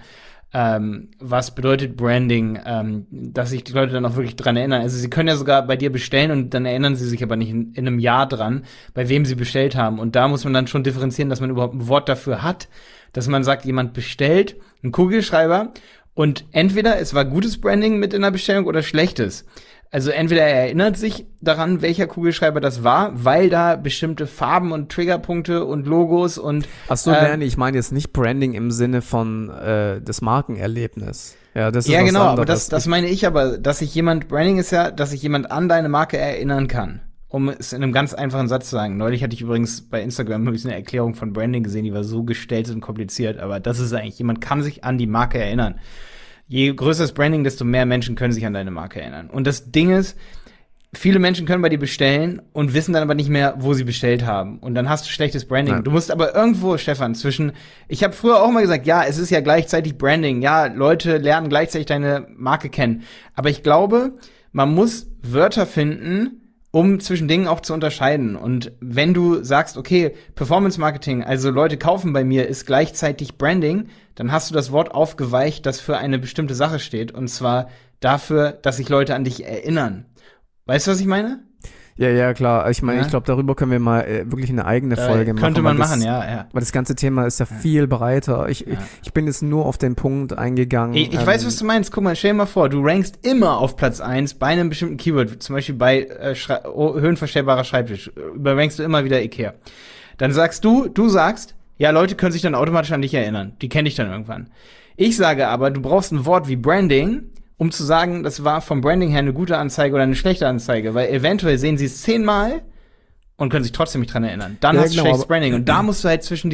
Was bedeutet Branding, dass sich die Leute dann auch wirklich dran erinnern. Also sie können ja sogar bei dir bestellen und dann erinnern sie sich aber nicht in einem Jahr dran, bei wem sie bestellt haben. Und da muss man dann schon differenzieren, dass man überhaupt ein Wort dafür hat, dass man sagt, jemand bestellt einen Kugelschreiber und entweder es war gutes Branding mit in der Bestellung oder schlechtes. Also entweder er erinnert sich daran, welcher Kugelschreiber das war, weil da bestimmte Farben und Triggerpunkte und Logos und Ach so, ich meine jetzt nicht Branding im Sinne von das Markenerlebnis. Ja, das ist ja was genau, anderes. aber das meine ich aber, dass sich jemand, Branding ist ja, dass sich jemand an deine Marke erinnern kann. Um es in einem ganz einfachen Satz zu sagen. Neulich hatte ich übrigens bei Instagram eine Erklärung von Branding gesehen, die war so gestellt und kompliziert, aber das ist eigentlich, jemand kann sich an die Marke erinnern. Je größer das Branding, desto mehr Menschen können sich an deine Marke erinnern. Und das Ding ist, viele Menschen können bei dir bestellen und wissen dann aber nicht mehr, wo sie bestellt haben. Und dann hast du schlechtes Branding. Ja. Du musst aber irgendwo, Stefan, ich habe früher auch mal gesagt, ja, es ist ja gleichzeitig Branding. Ja, Leute lernen gleichzeitig deine Marke kennen. Aber ich glaube, man muss Wörter finden, um zwischen Dingen auch zu unterscheiden. Und wenn du sagst, okay, Performance Marketing, also Leute kaufen bei mir, ist gleichzeitig Branding, dann hast du das Wort aufgeweicht, das für eine bestimmte Sache steht. Und zwar dafür, dass sich Leute an dich erinnern. Weißt du, was ich meine? Ja, klar. Ich meine, ich glaube, darüber können wir mal wirklich eine eigene Folge machen. Könnte man machen, ja. Weil das ganze Thema ist ja viel breiter. Ich bin jetzt nur auf den Punkt eingegangen. Ich weiß, was du meinst. Guck mal, stell dir mal vor, du rankst immer auf Platz 1 bei einem bestimmten Keyword, zum Beispiel bei höhenverstellbarer Schreibtisch. Überrankst du immer wieder Ikea. Dann sagst du sagst, ja, Leute können sich dann automatisch an dich erinnern. Die kenne ich dann irgendwann. Ich sage aber, du brauchst ein Wort wie Branding, um zu sagen, das war vom Branding her eine gute Anzeige oder eine schlechte Anzeige, weil eventuell sehen sie es 10-mal und können sich trotzdem nicht dran erinnern. Dann hast du schlechtes Branding und da musst du halt zwischen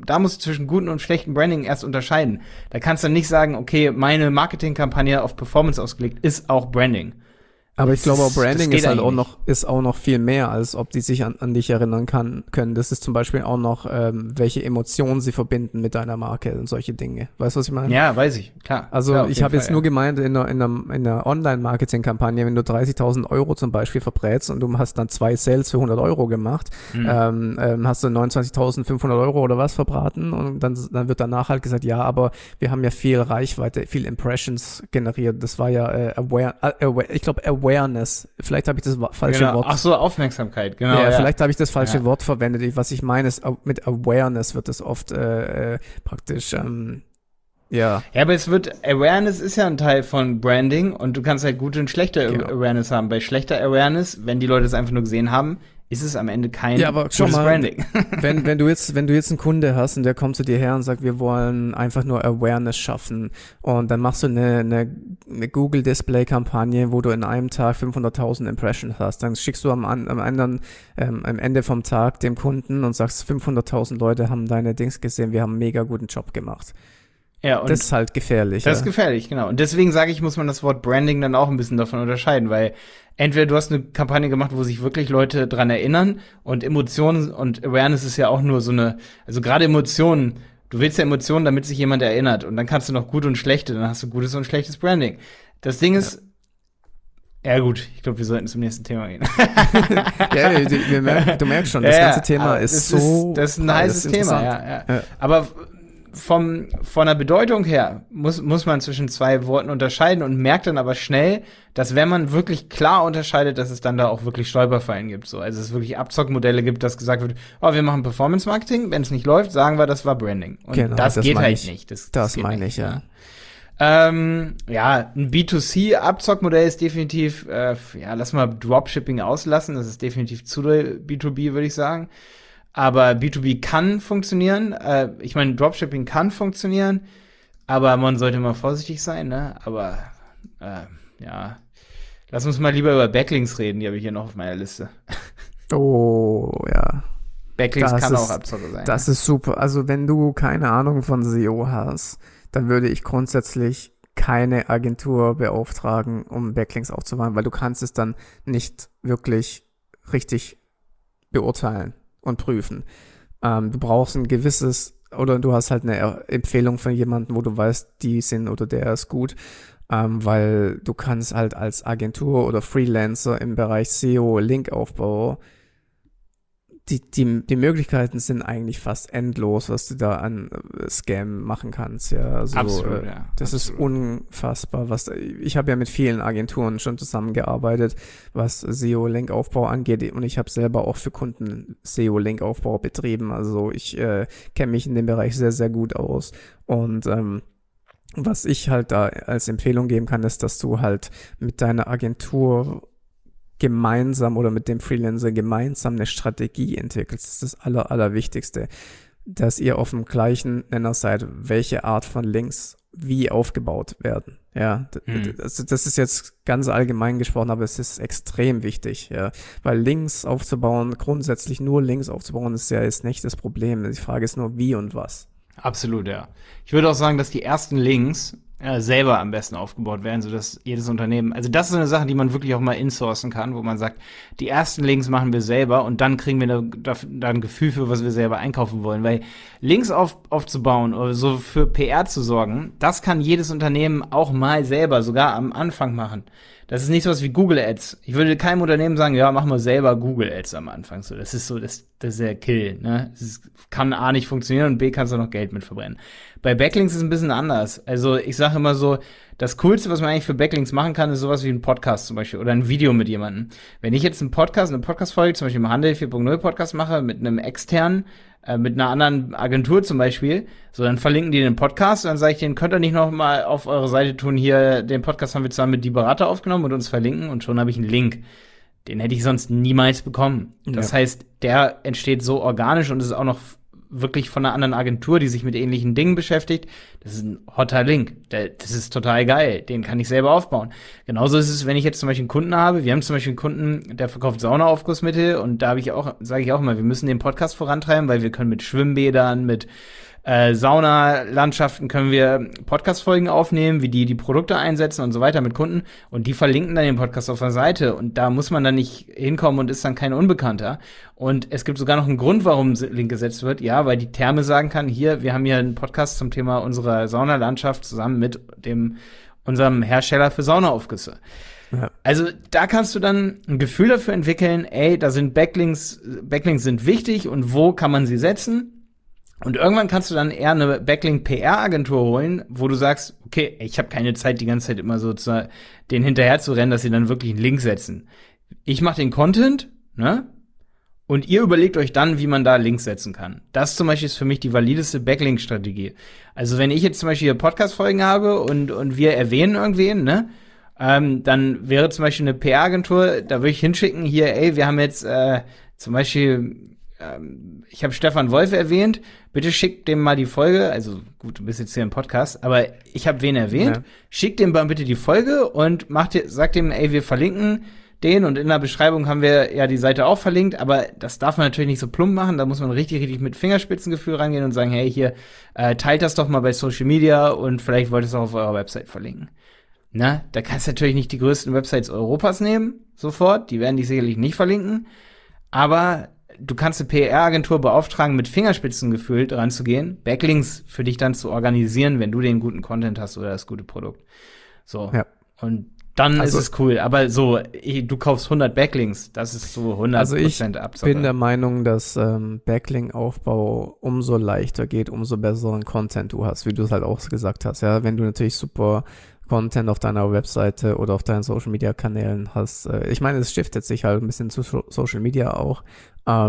guten und schlechten Branding erst unterscheiden. Da kannst du nicht sagen, okay, meine Marketingkampagne auf Performance ausgelegt ist auch Branding. Aber ich glaube, Branding ist halt auch noch viel mehr, als ob die sich an dich erinnern können. Das ist zum Beispiel auch noch, welche Emotionen sie verbinden mit deiner Marke und solche Dinge. Weißt du, was ich meine? Ja, weiß ich, klar. Also klar, ich habe jetzt nur gemeint, in einer Online-Marketing-Kampagne, wenn du 30.000 Euro zum Beispiel verbrätst und du hast dann 2 Sales für 100 Euro gemacht, hast du 29.500 Euro oder was verbraten und dann wird danach halt gesagt, ja, aber wir haben ja viel Reichweite, viel Impressions generiert. Das war ja ich glaube Awareness. Vielleicht habe ich das falsche Wort. Ach so, Aufmerksamkeit, genau. Ja, vielleicht habe ich das falsche Wort verwendet. Was ich meine ist, mit Awareness wird es oft praktisch, ja. Ja, aber Awareness ist ja ein Teil von Branding und du kannst halt gute und schlechte Awareness haben. Bei schlechter Awareness, wenn die Leute es einfach nur gesehen haben, ist es am Ende kein gutes Branding. Wenn du jetzt einen Kunde hast und der kommt zu dir her und sagt, wir wollen einfach nur Awareness schaffen und dann machst du eine Google-Display-Kampagne, wo du in einem Tag 500.000 Impressions hast, dann schickst du am Ende vom Tag dem Kunden und sagst, 500.000 Leute haben deine Dings gesehen, wir haben einen mega guten Job gemacht. Ja, und das ist halt gefährlich. Das ist gefährlich, genau. Und deswegen sage ich, muss man das Wort Branding dann auch ein bisschen davon unterscheiden, weil entweder du hast eine Kampagne gemacht, wo sich wirklich Leute dran erinnern und Emotionen und Awareness ist ja auch nur so also gerade Emotionen, du willst ja Emotionen, damit sich jemand erinnert und dann kannst du noch gut und schlechte, dann hast du gutes und schlechtes Branding. Das Ding ist, ja gut, ich glaube, wir sollten zum nächsten Thema gehen. Du merkst schon, das ganze Thema das ist ein heißes Thema, ja. Aber von der Bedeutung her muss man zwischen 2 Worten unterscheiden und merkt dann aber schnell, dass wenn man wirklich klar unterscheidet, dass es dann da auch wirklich Stolperfallen gibt. So. Also es wirklich Abzockmodelle gibt, dass gesagt wird, wir machen Performance-Marketing, wenn es nicht läuft, sagen wir, das war Branding. Und genau, das geht halt nicht. Das meine ich, ja. Ja, ein B2C-Abzockmodell ist definitiv, lass mal Dropshipping auslassen, das ist definitiv zu B2B, würde ich sagen. Aber B2B kann funktionieren. Ich meine, Dropshipping kann funktionieren, aber man sollte mal vorsichtig sein, ne? Aber, ja. Lass uns mal lieber über Backlinks reden, die habe ich hier noch auf meiner Liste. Oh, ja. Backlinks kann auch Abzocke sein. Das ist super. Also, wenn du keine Ahnung von SEO hast, dann würde ich grundsätzlich keine Agentur beauftragen, um Backlinks aufzubauen, weil du kannst es dann nicht wirklich richtig beurteilen und prüfen. Du brauchst ein gewisses, oder du hast halt eine Empfehlung von jemandem, wo du weißt, die sind oder der ist gut, weil du kannst halt als Agentur oder Freelancer im Bereich SEO, Linkaufbau, die Möglichkeiten sind eigentlich fast endlos, was du da an Scam machen kannst. Ja, also, absolut, ja. Das ist unfassbar. Ich habe ja mit vielen Agenturen schon zusammengearbeitet, was SEO-Linkaufbau angeht, und ich habe selber auch für Kunden SEO-Linkaufbau betrieben. Also ich kenne mich in dem Bereich sehr, sehr gut aus. Und was ich halt da als Empfehlung geben kann, ist, dass du halt mit deiner Agentur gemeinsam oder mit dem Freelancer gemeinsam eine Strategie entwickelt. Das ist das Allerwichtigste, dass ihr auf dem gleichen Nenner seid, welche Art von Links wie aufgebaut werden. Ja, das ist jetzt ganz allgemein gesprochen, aber es ist extrem wichtig, ja, weil Links aufzubauen, grundsätzlich nur Links aufzubauen, ist ja jetzt nicht das Problem. Die Frage ist nur, wie und was. Absolut, ja. Ich würde auch sagen, dass die ersten Links selber am besten aufgebaut werden, sodass jedes Unternehmen, also das ist eine Sache, die man wirklich auch mal insourcen kann, wo man sagt, die ersten Links machen wir selber und dann kriegen wir da ein Gefühl für, was wir selber einkaufen wollen, weil Links aufzubauen oder so für PR zu sorgen, das kann jedes Unternehmen auch mal selber, sogar am Anfang machen. Das ist nicht so was wie Google Ads. Ich würde keinem Unternehmen sagen, ja, mach mal selber Google Ads am Anfang. So, das ist der Kill, ne? Kann A nicht funktionieren und B kannst du noch Geld mit verbrennen. Bei Backlinks ist es ein bisschen anders. Also ich sage immer so, das Coolste, was man eigentlich für Backlinks machen kann, ist sowas wie ein Podcast zum Beispiel oder ein Video mit jemandem. Wenn ich jetzt eine Podcast-Folge, zum Beispiel im Handel 4.0 Podcast mache, mit einem externen, mit einer anderen Agentur zum Beispiel, so dann verlinken die den Podcast und dann sage ich denen, könnt ihr nicht noch mal auf eure Seite tun, hier, den Podcast haben wir zusammen mit Die Berater aufgenommen und uns verlinken und schon habe ich einen Link. Den hätte ich sonst niemals bekommen. Das heißt, der entsteht so organisch und ist auch noch wirklich von einer anderen Agentur, die sich mit ähnlichen Dingen beschäftigt. Das ist ein hotter Link. Das ist total geil. Den kann ich selber aufbauen. Genauso ist es, wenn ich jetzt zum Beispiel einen Kunden habe. Wir haben zum Beispiel einen Kunden, der verkauft Saunaaufgussmittel und da sage ich auch immer, wir müssen den Podcast vorantreiben, weil wir können mit Schwimmbädern, mit Saunalandschaften können wir Podcast-Folgen aufnehmen, wie die Produkte einsetzen und so weiter mit Kunden und die verlinken dann den Podcast auf der Seite und da muss man dann nicht hinkommen und ist dann kein Unbekannter. Und es gibt sogar noch einen Grund, warum Link gesetzt wird, ja, weil die Therme sagen kann, hier, wir haben hier einen Podcast zum Thema unserer Saunalandschaft zusammen mit unserem Hersteller für Saunaaufgüsse. Ja. Also da kannst du dann ein Gefühl dafür entwickeln, da sind Backlinks sind wichtig und wo kann man sie setzen? Und irgendwann kannst du dann eher eine Backlink-PR-Agentur holen, wo du sagst, okay, ich habe keine Zeit, die ganze Zeit immer so denen hinterher zu rennen, dass sie dann wirklich einen Link setzen. Ich mache den Content, ne? Und ihr überlegt euch dann, wie man da Links setzen kann. Das zum Beispiel ist für mich die valideste Backlink-Strategie. Also wenn ich jetzt zum Beispiel hier Podcast-Folgen habe und wir erwähnen irgendwen, ne? Dann wäre zum Beispiel eine PR-Agentur, da würde ich hinschicken, hier, wir haben jetzt zum Beispiel ich habe Stefan Wolf erwähnt, bitte schickt dem mal die Folge, also gut, du bist jetzt hier im Podcast, aber ich habe wen erwähnt, schickt dem mal bitte die Folge und sagt dem, wir verlinken den und in der Beschreibung haben wir ja die Seite auch verlinkt, aber das darf man natürlich nicht so plump machen, da muss man richtig mit Fingerspitzengefühl rangehen und sagen, hey, hier, teilt das doch mal bei Social Media und vielleicht wollt ihr es auch auf eurer Website verlinken. Na, da kannst du natürlich nicht die größten Websites Europas nehmen, sofort, die werden dich sicherlich nicht verlinken, aber du kannst eine PR-Agentur beauftragen, mit Fingerspitzengefühl dran zu gehen, Backlinks für dich dann zu organisieren, wenn du den guten Content hast oder das gute Produkt. So. Ja. Und dann ist es cool. Aber so, du kaufst 100 Backlinks, das ist so 100% Also ich Abzocke. bin der Meinung, dass Backlink-Aufbau umso leichter geht, umso besseren Content du hast, wie du es halt auch gesagt hast. Ja, wenn du natürlich super Content auf deiner Webseite oder auf deinen Social-Media-Kanälen hast. Ich meine, es shiftet sich halt ein bisschen zu Social-Media auch.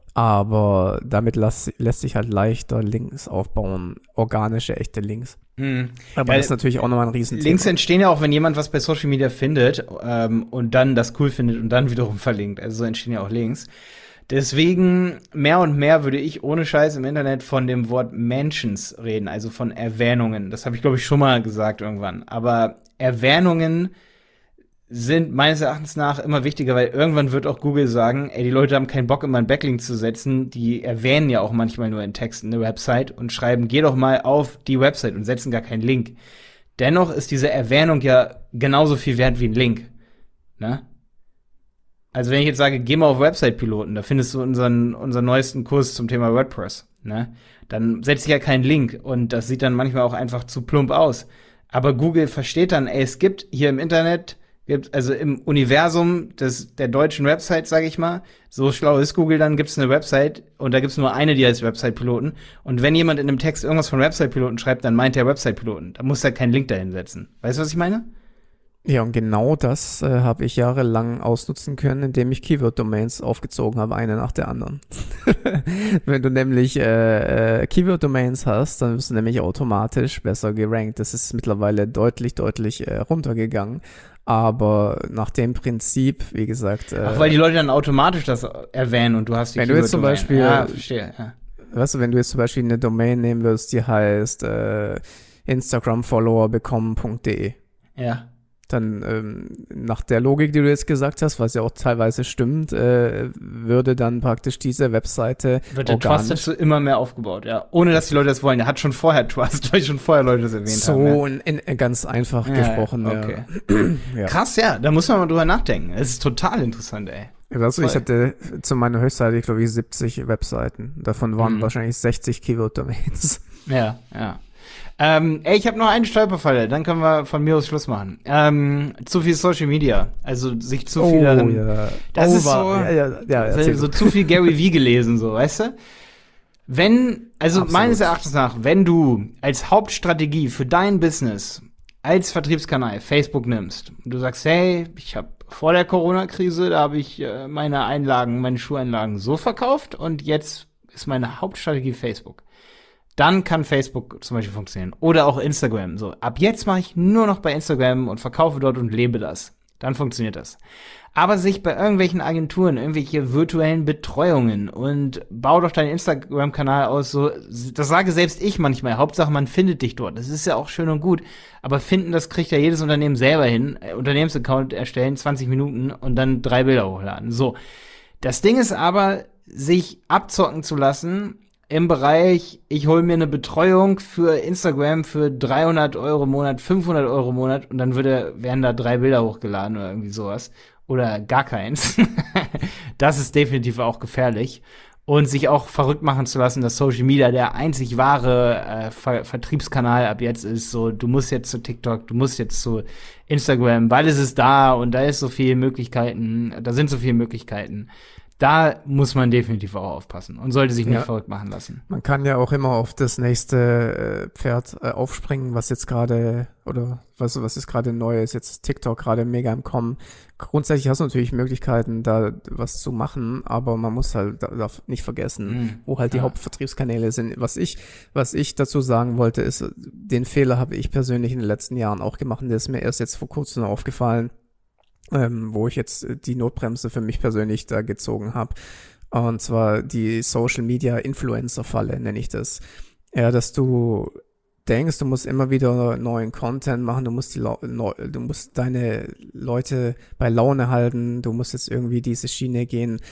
Aber damit lässt sich halt leichter Links aufbauen, organische, echte Links. Aber das ist natürlich auch nochmal ein Riesenthema. Links entstehen ja auch, wenn jemand was bei Social Media findet und dann das cool findet und dann wiederum verlinkt. Also so entstehen ja auch Links. Deswegen mehr und mehr würde ich ohne Scheiß im Internet von dem Wort Mentions reden, also von Erwähnungen. Das habe ich, glaube ich, schon mal gesagt irgendwann. Aber Erwähnungen sind meines Erachtens nach immer wichtiger, weil irgendwann wird auch Google sagen, ey, die Leute haben keinen Bock, immer einen Backlink zu setzen. Die erwähnen ja auch manchmal nur in Texten eine Website und schreiben, geh doch mal auf die Website und setzen gar keinen Link. Dennoch ist diese Erwähnung ja genauso viel wert wie ein Link. Ne? Also wenn ich jetzt sage, geh mal auf Website-Piloten, da findest du unseren neuesten Kurs zum Thema WordPress, ne? Dann setze ich ja keinen Link und das sieht dann manchmal auch einfach zu plump aus. Aber Google versteht dann, ey, es gibt hier im Internet, also im Universum der deutschen Website, sage ich mal, so schlau ist Google, dann gibt's eine Website und da gibt's nur eine, die heißt Website-Piloten. Und wenn jemand in einem Text irgendwas von Website-Piloten schreibt, dann meint er Website-Piloten. Da muss er keinen Link dahin setzen. Weißt du, was ich meine? Ja, und genau das habe ich jahrelang ausnutzen können, indem ich Keyword-Domains aufgezogen habe, eine nach der anderen. Wenn du nämlich Keyword-Domains hast, dann wirst du nämlich automatisch besser gerankt. Das ist mittlerweile deutlich runtergegangen. Aber nach dem Prinzip, wie gesagt. Ach, weil die Leute dann automatisch das erwähnen und du hast die Wenn du jetzt zum Beispiel. Ja, verstehe. Ja. Weißt du, wenn du jetzt zum Beispiel eine Domain nehmen würdest, die heißt Instagram-Follower-bekommen.de. Ja. Dann nach der Logik, die du jetzt gesagt hast, was ja auch teilweise stimmt, würde dann praktisch diese Webseite wird der Trust dazu immer mehr aufgebaut, ja. Ohne, dass die Leute das wollen. Der hat schon vorher Trust, weil schon vorher Leute das erwähnt haben. So in ganz einfach gesprochen, okay. Ja. Krass, ja. Da muss man mal drüber nachdenken. Es ist total interessant, ey. Weißt du, ich hatte zu meiner Höchstseite, glaube ich, 70 Webseiten. Davon waren wahrscheinlich 60 Keyword-Domains. Ja. Ey, ich habe noch einen Stolperfalle, dann können wir von mir aus Schluss machen. Zu viel Social Media, also sich zu viel darin. Ja. Das ist so, so zu viel Gary Vee gelesen, so, weißt du? Absolut. Meines Erachtens nach, wenn du als Hauptstrategie für dein Business als Vertriebskanal Facebook nimmst, und du sagst, hey, ich habe vor der Corona-Krise, da habe ich meine Schuheinlagen so verkauft und jetzt ist meine Hauptstrategie Facebook. Dann kann Facebook zum Beispiel funktionieren. Oder auch Instagram. So, ab jetzt mache ich nur noch bei Instagram und verkaufe dort und lebe das. Dann funktioniert das. Aber sich bei irgendwelchen Agenturen, irgendwelche virtuellen Betreuungen und bau doch deinen Instagram-Kanal aus, so, das sage selbst ich manchmal. Hauptsache, man findet dich dort. Das ist ja auch schön und gut. Aber finden, das kriegt ja jedes Unternehmen selber hin. Unternehmensaccount erstellen, 20 Minuten und dann 3 Bilder hochladen. So. Das Ding ist aber, sich abzocken zu lassen, im Bereich, ich hole mir eine Betreuung für Instagram für 300 € im Monat, 500 € im Monat und dann werden da 3 Bilder hochgeladen oder irgendwie sowas. Oder gar keins. Das ist definitiv auch gefährlich. Und sich auch verrückt machen zu lassen, dass Social Media der einzig wahre Vertriebskanal ab jetzt ist. So, du musst jetzt zu TikTok, du musst jetzt zu Instagram, weil es ist da und da ist so viele Möglichkeiten, da sind so viele Möglichkeiten. Da muss man definitiv auch aufpassen und sollte sich nicht verrückt machen lassen. Man kann ja auch immer auf das nächste Pferd aufspringen, was jetzt gerade, oder was jetzt gerade neu ist. Jetzt ist TikTok gerade mega im Kommen. Grundsätzlich hast du natürlich Möglichkeiten, da was zu machen, aber man muss halt darf nicht vergessen, wo halt die Hauptvertriebskanäle sind. Was ich dazu sagen wollte, ist, den Fehler habe ich persönlich in den letzten Jahren auch gemacht und der ist mir erst jetzt vor kurzem aufgefallen. Wo ich jetzt die Notbremse für mich persönlich da gezogen habe. Und zwar die Social Media Influencer Falle, nenne ich das. Ja, dass du denkst, du musst immer wieder neuen Content machen, du musst deine Leute bei Laune halten, du musst jetzt irgendwie diese Schiene gehen,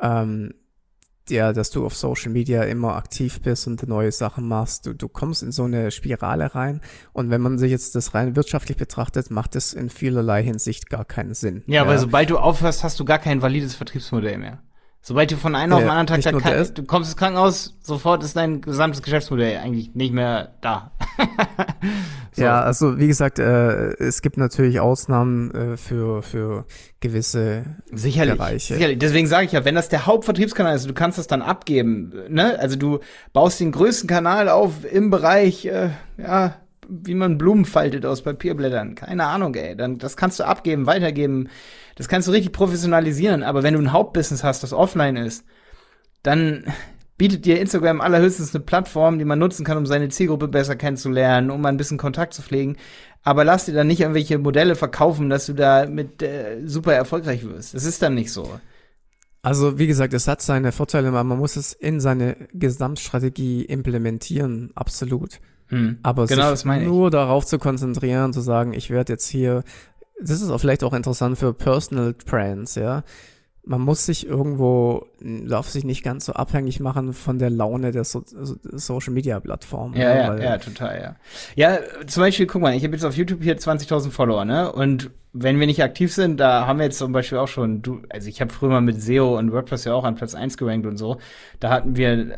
dass du auf Social Media immer aktiv bist und neue Sachen machst. Du kommst in so eine Spirale rein und wenn man sich jetzt das rein wirtschaftlich betrachtet, macht es in vielerlei Hinsicht gar keinen Sinn. Ja, weil sobald du aufhörst, hast du gar kein valides Vertriebsmodell mehr. Sobald du von einem auf den anderen Tag du kommst ins Krankenhaus, sofort ist dein gesamtes Geschäftsmodell eigentlich nicht mehr da. So. Ja, also wie gesagt, es gibt natürlich Ausnahmen für gewisse Bereiche. Sicherlich. Deswegen sage ich ja, wenn das der Hauptvertriebskanal ist, du kannst das dann abgeben, ne? Also du baust den größten Kanal auf im Bereich, wie man Blumen faltet aus Papierblättern. Keine Ahnung, ey. Das kannst du abgeben, weitergeben. Das kannst du richtig professionalisieren. Aber wenn du ein Hauptbusiness hast, das offline ist, dann bietet dir Instagram allerhöchstens eine Plattform, die man nutzen kann, um seine Zielgruppe besser kennenzulernen, um mal ein bisschen Kontakt zu pflegen. Aber lass dir dann nicht irgendwelche Modelle verkaufen, dass du da mit super erfolgreich wirst. Das ist dann nicht so. Also wie gesagt, es hat seine Vorteile, aber man muss es in seine Gesamtstrategie implementieren, absolut. Aber genau, sich nur darauf zu konzentrieren, zu sagen, ich werde jetzt hier, das ist auch vielleicht auch interessant für Personal Brands, ja. Man muss sich irgendwo, darf sich nicht ganz so abhängig machen von der Laune der Social-Media-Plattform. Ja, total, ja. Ja, zum Beispiel, guck mal, ich habe jetzt auf YouTube hier 20.000 Follower, ne? Und wenn wir nicht aktiv sind, da haben wir jetzt zum Beispiel auch schon, also ich habe früher mal mit SEO und WordPress ja auch an Platz 1 gerankt und so. Da hatten wir,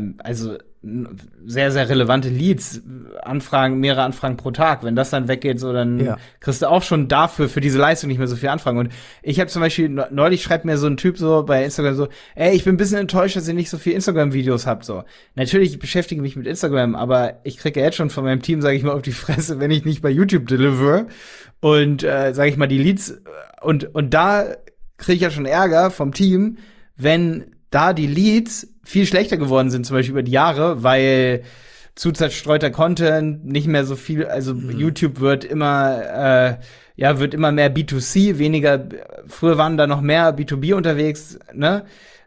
sehr, sehr relevante Leads, mehrere Anfragen pro Tag. Wenn das dann weggeht, so, dann kriegst du auch schon dafür, für diese Leistung nicht mehr so viele Anfragen. Und ich habe zum Beispiel, neulich schreibt mir so ein Typ so bei Instagram so, ich bin ein bisschen enttäuscht, dass ihr nicht so viel Instagram-Videos habt, so. Natürlich, ich beschäftige mich mit Instagram, aber ich kriege ja jetzt schon von meinem Team, sage ich mal, auf die Fresse, wenn ich nicht bei YouTube deliver. Und, sage ich mal, die Leads, und da kriege ich ja schon Ärger vom Team, wenn da die Leads viel schlechter geworden sind, zum Beispiel über die Jahre, weil zu zerstreuter Content, nicht mehr so viel, also YouTube wird immer mehr B2C, weniger, früher waren da noch mehr B2B unterwegs, ne?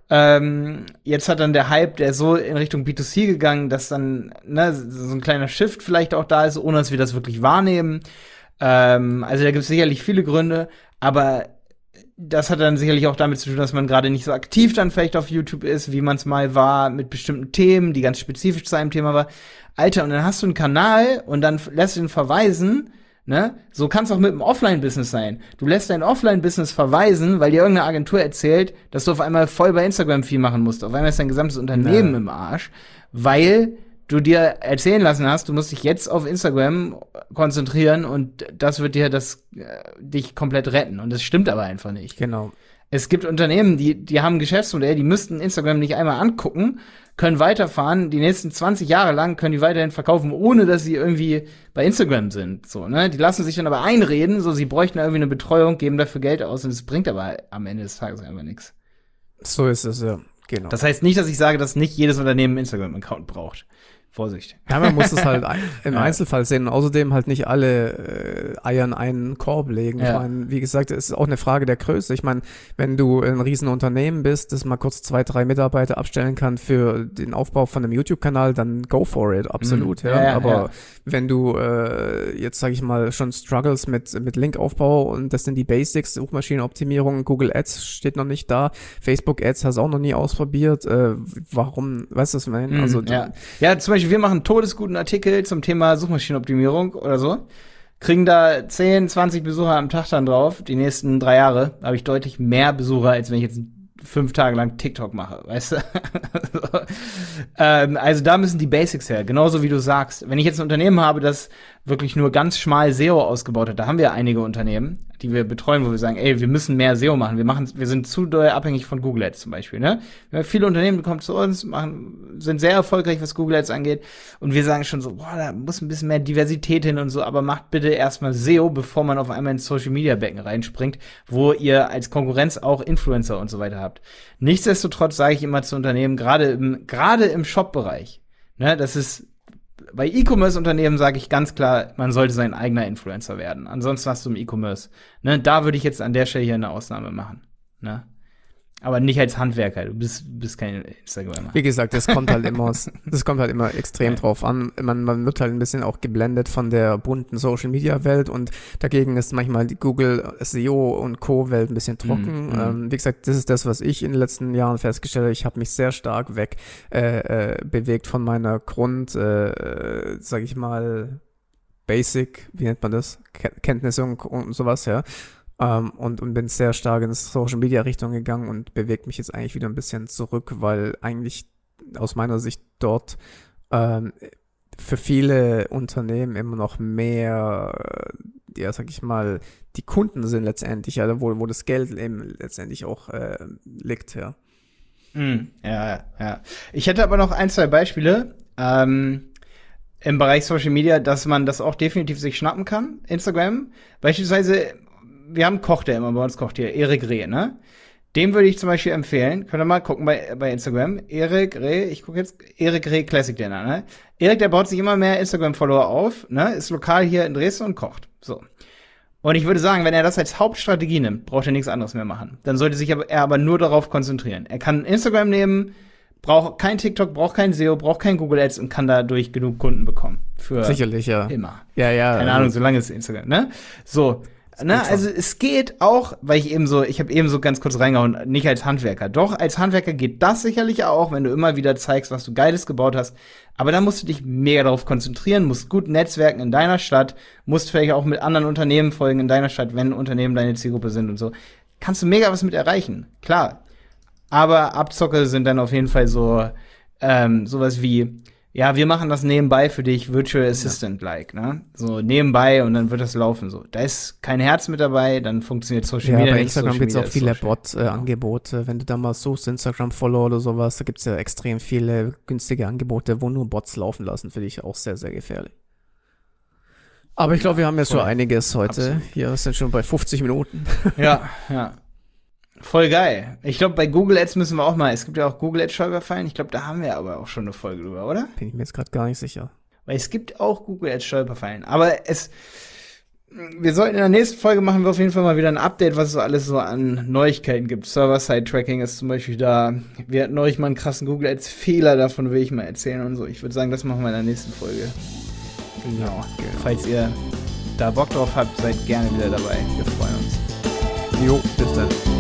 Jetzt hat dann der Hype, der ist so in Richtung B2C gegangen, dass dann, ne, so ein kleiner Shift vielleicht auch da ist, ohne dass wir das wirklich wahrnehmen. Also da gibt es sicherlich viele Gründe, aber das hat dann sicherlich auch damit zu tun, dass man gerade nicht so aktiv dann vielleicht auf YouTube ist, wie man es mal war, mit bestimmten Themen, die ganz spezifisch zu einem Thema war. Alter, und dann hast du einen Kanal und dann lässt du ihn verweisen, ne? So kann es auch mit dem Offline-Business sein. Du lässt dein Offline-Business verweisen, weil dir irgendeine Agentur erzählt, dass du auf einmal voll bei Instagram viel machen musst. Auf einmal ist dein gesamtes Unternehmen im Arsch, weil du dir erzählen lassen hast, du musst dich jetzt auf Instagram konzentrieren und das wird dir dich komplett retten. Und das stimmt aber einfach nicht. Genau. Es gibt Unternehmen, die haben ein Geschäftsmodell, die müssten Instagram nicht einmal angucken, können weiterfahren, die nächsten 20 Jahre lang können die weiterhin verkaufen, ohne dass sie irgendwie bei Instagram sind. So, ne? Die lassen sich dann aber einreden, so, sie bräuchten irgendwie eine Betreuung, geben dafür Geld aus und es bringt aber am Ende des Tages einfach nichts. So ist es, ja. Genau. Das heißt nicht, dass ich sage, dass nicht jedes Unternehmen einen Instagram-Account braucht. Vorsicht. Ja, man muss es halt im Einzelfall sehen und außerdem halt nicht alle Eier in einen Korb legen. Ich meine, wie gesagt, es ist auch eine Frage der Größe. Ich meine, wenn du ein Riesenunternehmen bist, das mal kurz 2, 3 Mitarbeiter abstellen kann für den Aufbau von einem YouTube-Kanal, dann go for it, absolut. Aber wenn du jetzt, sage ich mal, schon struggles mit Linkaufbau und das sind die Basics, Suchmaschinenoptimierung, Google Ads steht noch nicht da, Facebook Ads hast du auch noch nie ausprobiert. Warum, weißt du, was ich meine? Also, ja, zum Beispiel, wir machen einen todesguten Artikel zum Thema Suchmaschinenoptimierung oder so, kriegen da 10, 20 Besucher am Tag dann drauf. Die nächsten 3 Jahre habe ich deutlich mehr Besucher, als wenn ich jetzt 5 Tage lang TikTok mache, weißt du? Also da müssen die Basics her, genauso wie du sagst. Wenn ich jetzt ein Unternehmen habe, das wirklich nur ganz schmal SEO ausgebaut hat, da haben wir einige Unternehmen, die wir betreuen, wo wir sagen, wir müssen mehr SEO machen. Wir sind zu doll abhängig von Google Ads zum Beispiel, ne? Viele Unternehmen kommen zu uns, sind sehr erfolgreich, was Google Ads angeht. Und wir sagen schon so, da muss ein bisschen mehr Diversität hin und so, aber macht bitte erstmal SEO, bevor man auf einmal ins Social Media Becken reinspringt, wo ihr als Konkurrenz auch Influencer und so weiter habt. Nichtsdestotrotz sage ich immer zu Unternehmen, gerade im Shop-Bereich, ne, das ist bei E-Commerce-Unternehmen sage ich ganz klar, man sollte sein eigener Influencer werden. Ansonsten hast du im E-Commerce. Ne, da würde ich jetzt an der Stelle hier eine Ausnahme machen. Ne? Aber nicht als Handwerker. Du bist kein Instagramer. Wie gesagt, das kommt halt immer extrem drauf an. Man wird halt ein bisschen auch geblendet von der bunten Social-Media-Welt und dagegen ist manchmal die Google SEO und Co-Welt ein bisschen trocken. Wie gesagt, das ist das, was ich in den letzten Jahren festgestellt habe. Ich habe mich sehr stark bewegt von meiner sag ich mal, Basic, wie nennt man das? Kenntnisse und sowas, ja. Und bin sehr stark in Social-Media-Richtung gegangen und bewegt mich jetzt eigentlich wieder ein bisschen zurück, weil eigentlich aus meiner Sicht dort für viele Unternehmen immer noch mehr, sag ich mal, die Kunden sind letztendlich, also wo das Geld eben letztendlich auch liegt, ja. Ja. Ich hätte aber noch 1, 2 Beispiele im Bereich Social Media, dass man das auch definitiv sich schnappen kann, Instagram. Beispielsweise, wir haben einen Koch, der immer bei uns kocht hier, Erik Reh, ne? Dem würde ich zum Beispiel empfehlen, könnt ihr mal gucken bei Instagram, Erik Reh, ich gucke jetzt, Erik Reh Classic Dinner, ne? Erik, der baut sich immer mehr Instagram-Follower auf, ne? Ist lokal hier in Dresden und kocht. So. Und ich würde sagen, wenn er das als Hauptstrategie nimmt, braucht er nichts anderes mehr machen. Dann sollte sich er aber nur darauf konzentrieren. Er kann Instagram nehmen, braucht kein TikTok, braucht kein SEO, braucht kein Google Ads und kann dadurch genug Kunden bekommen. Für sicherlich, ja. Immer. Ja, ja. Keine Ahnung, solange es Instagram, ne? So. Ne, also es geht auch, weil ich habe eben so ganz kurz reingehauen, nicht als Handwerker. Doch, als Handwerker geht das sicherlich auch, wenn du immer wieder zeigst, was du Geiles gebaut hast. Aber da musst du dich mega darauf konzentrieren, musst gut netzwerken in deiner Stadt, musst vielleicht auch mit anderen Unternehmen folgen in deiner Stadt, wenn Unternehmen deine Zielgruppe sind und so. Kannst du mega was mit erreichen, klar. Aber Abzocke sind dann auf jeden Fall so sowas wie, ja, wir machen das nebenbei für dich, Virtual Assistant-like, ne? So nebenbei und dann wird das laufen. So, da ist kein Herz mit dabei, dann funktioniert Social Media nicht. Bei Instagram gibt es auch viele Bot-Angebote. Wenn du da mal suchst, Instagram-Follower oder sowas, da gibt es ja extrem viele günstige Angebote, wo nur Bots laufen lassen, finde ich auch sehr, sehr gefährlich. Aber ich glaube, wir haben jetzt schon einiges heute. Absolut. Hier sind schon bei 50 Minuten. Ja. Voll geil. Ich glaube, bei Google Ads müssen wir auch mal, es gibt ja auch Google Ads Stolperfallen. Ich glaube, da haben wir aber auch schon eine Folge drüber, oder? Bin ich mir jetzt gerade gar nicht sicher. Weil es gibt auch Google Ads Stolperfallen. Aber wir sollten in der nächsten Folge machen wir auf jeden Fall mal wieder ein Update, was es so alles so an Neuigkeiten gibt. Server-Side-Tracking ist zum Beispiel da. Wir hatten neulich mal einen krassen Google Ads Fehler, davon will ich mal erzählen und so. Ich würde sagen, das machen wir in der nächsten Folge. Genau. Falls ihr da Bock drauf habt, seid gerne wieder dabei. Wir freuen uns. Jo, bis dann.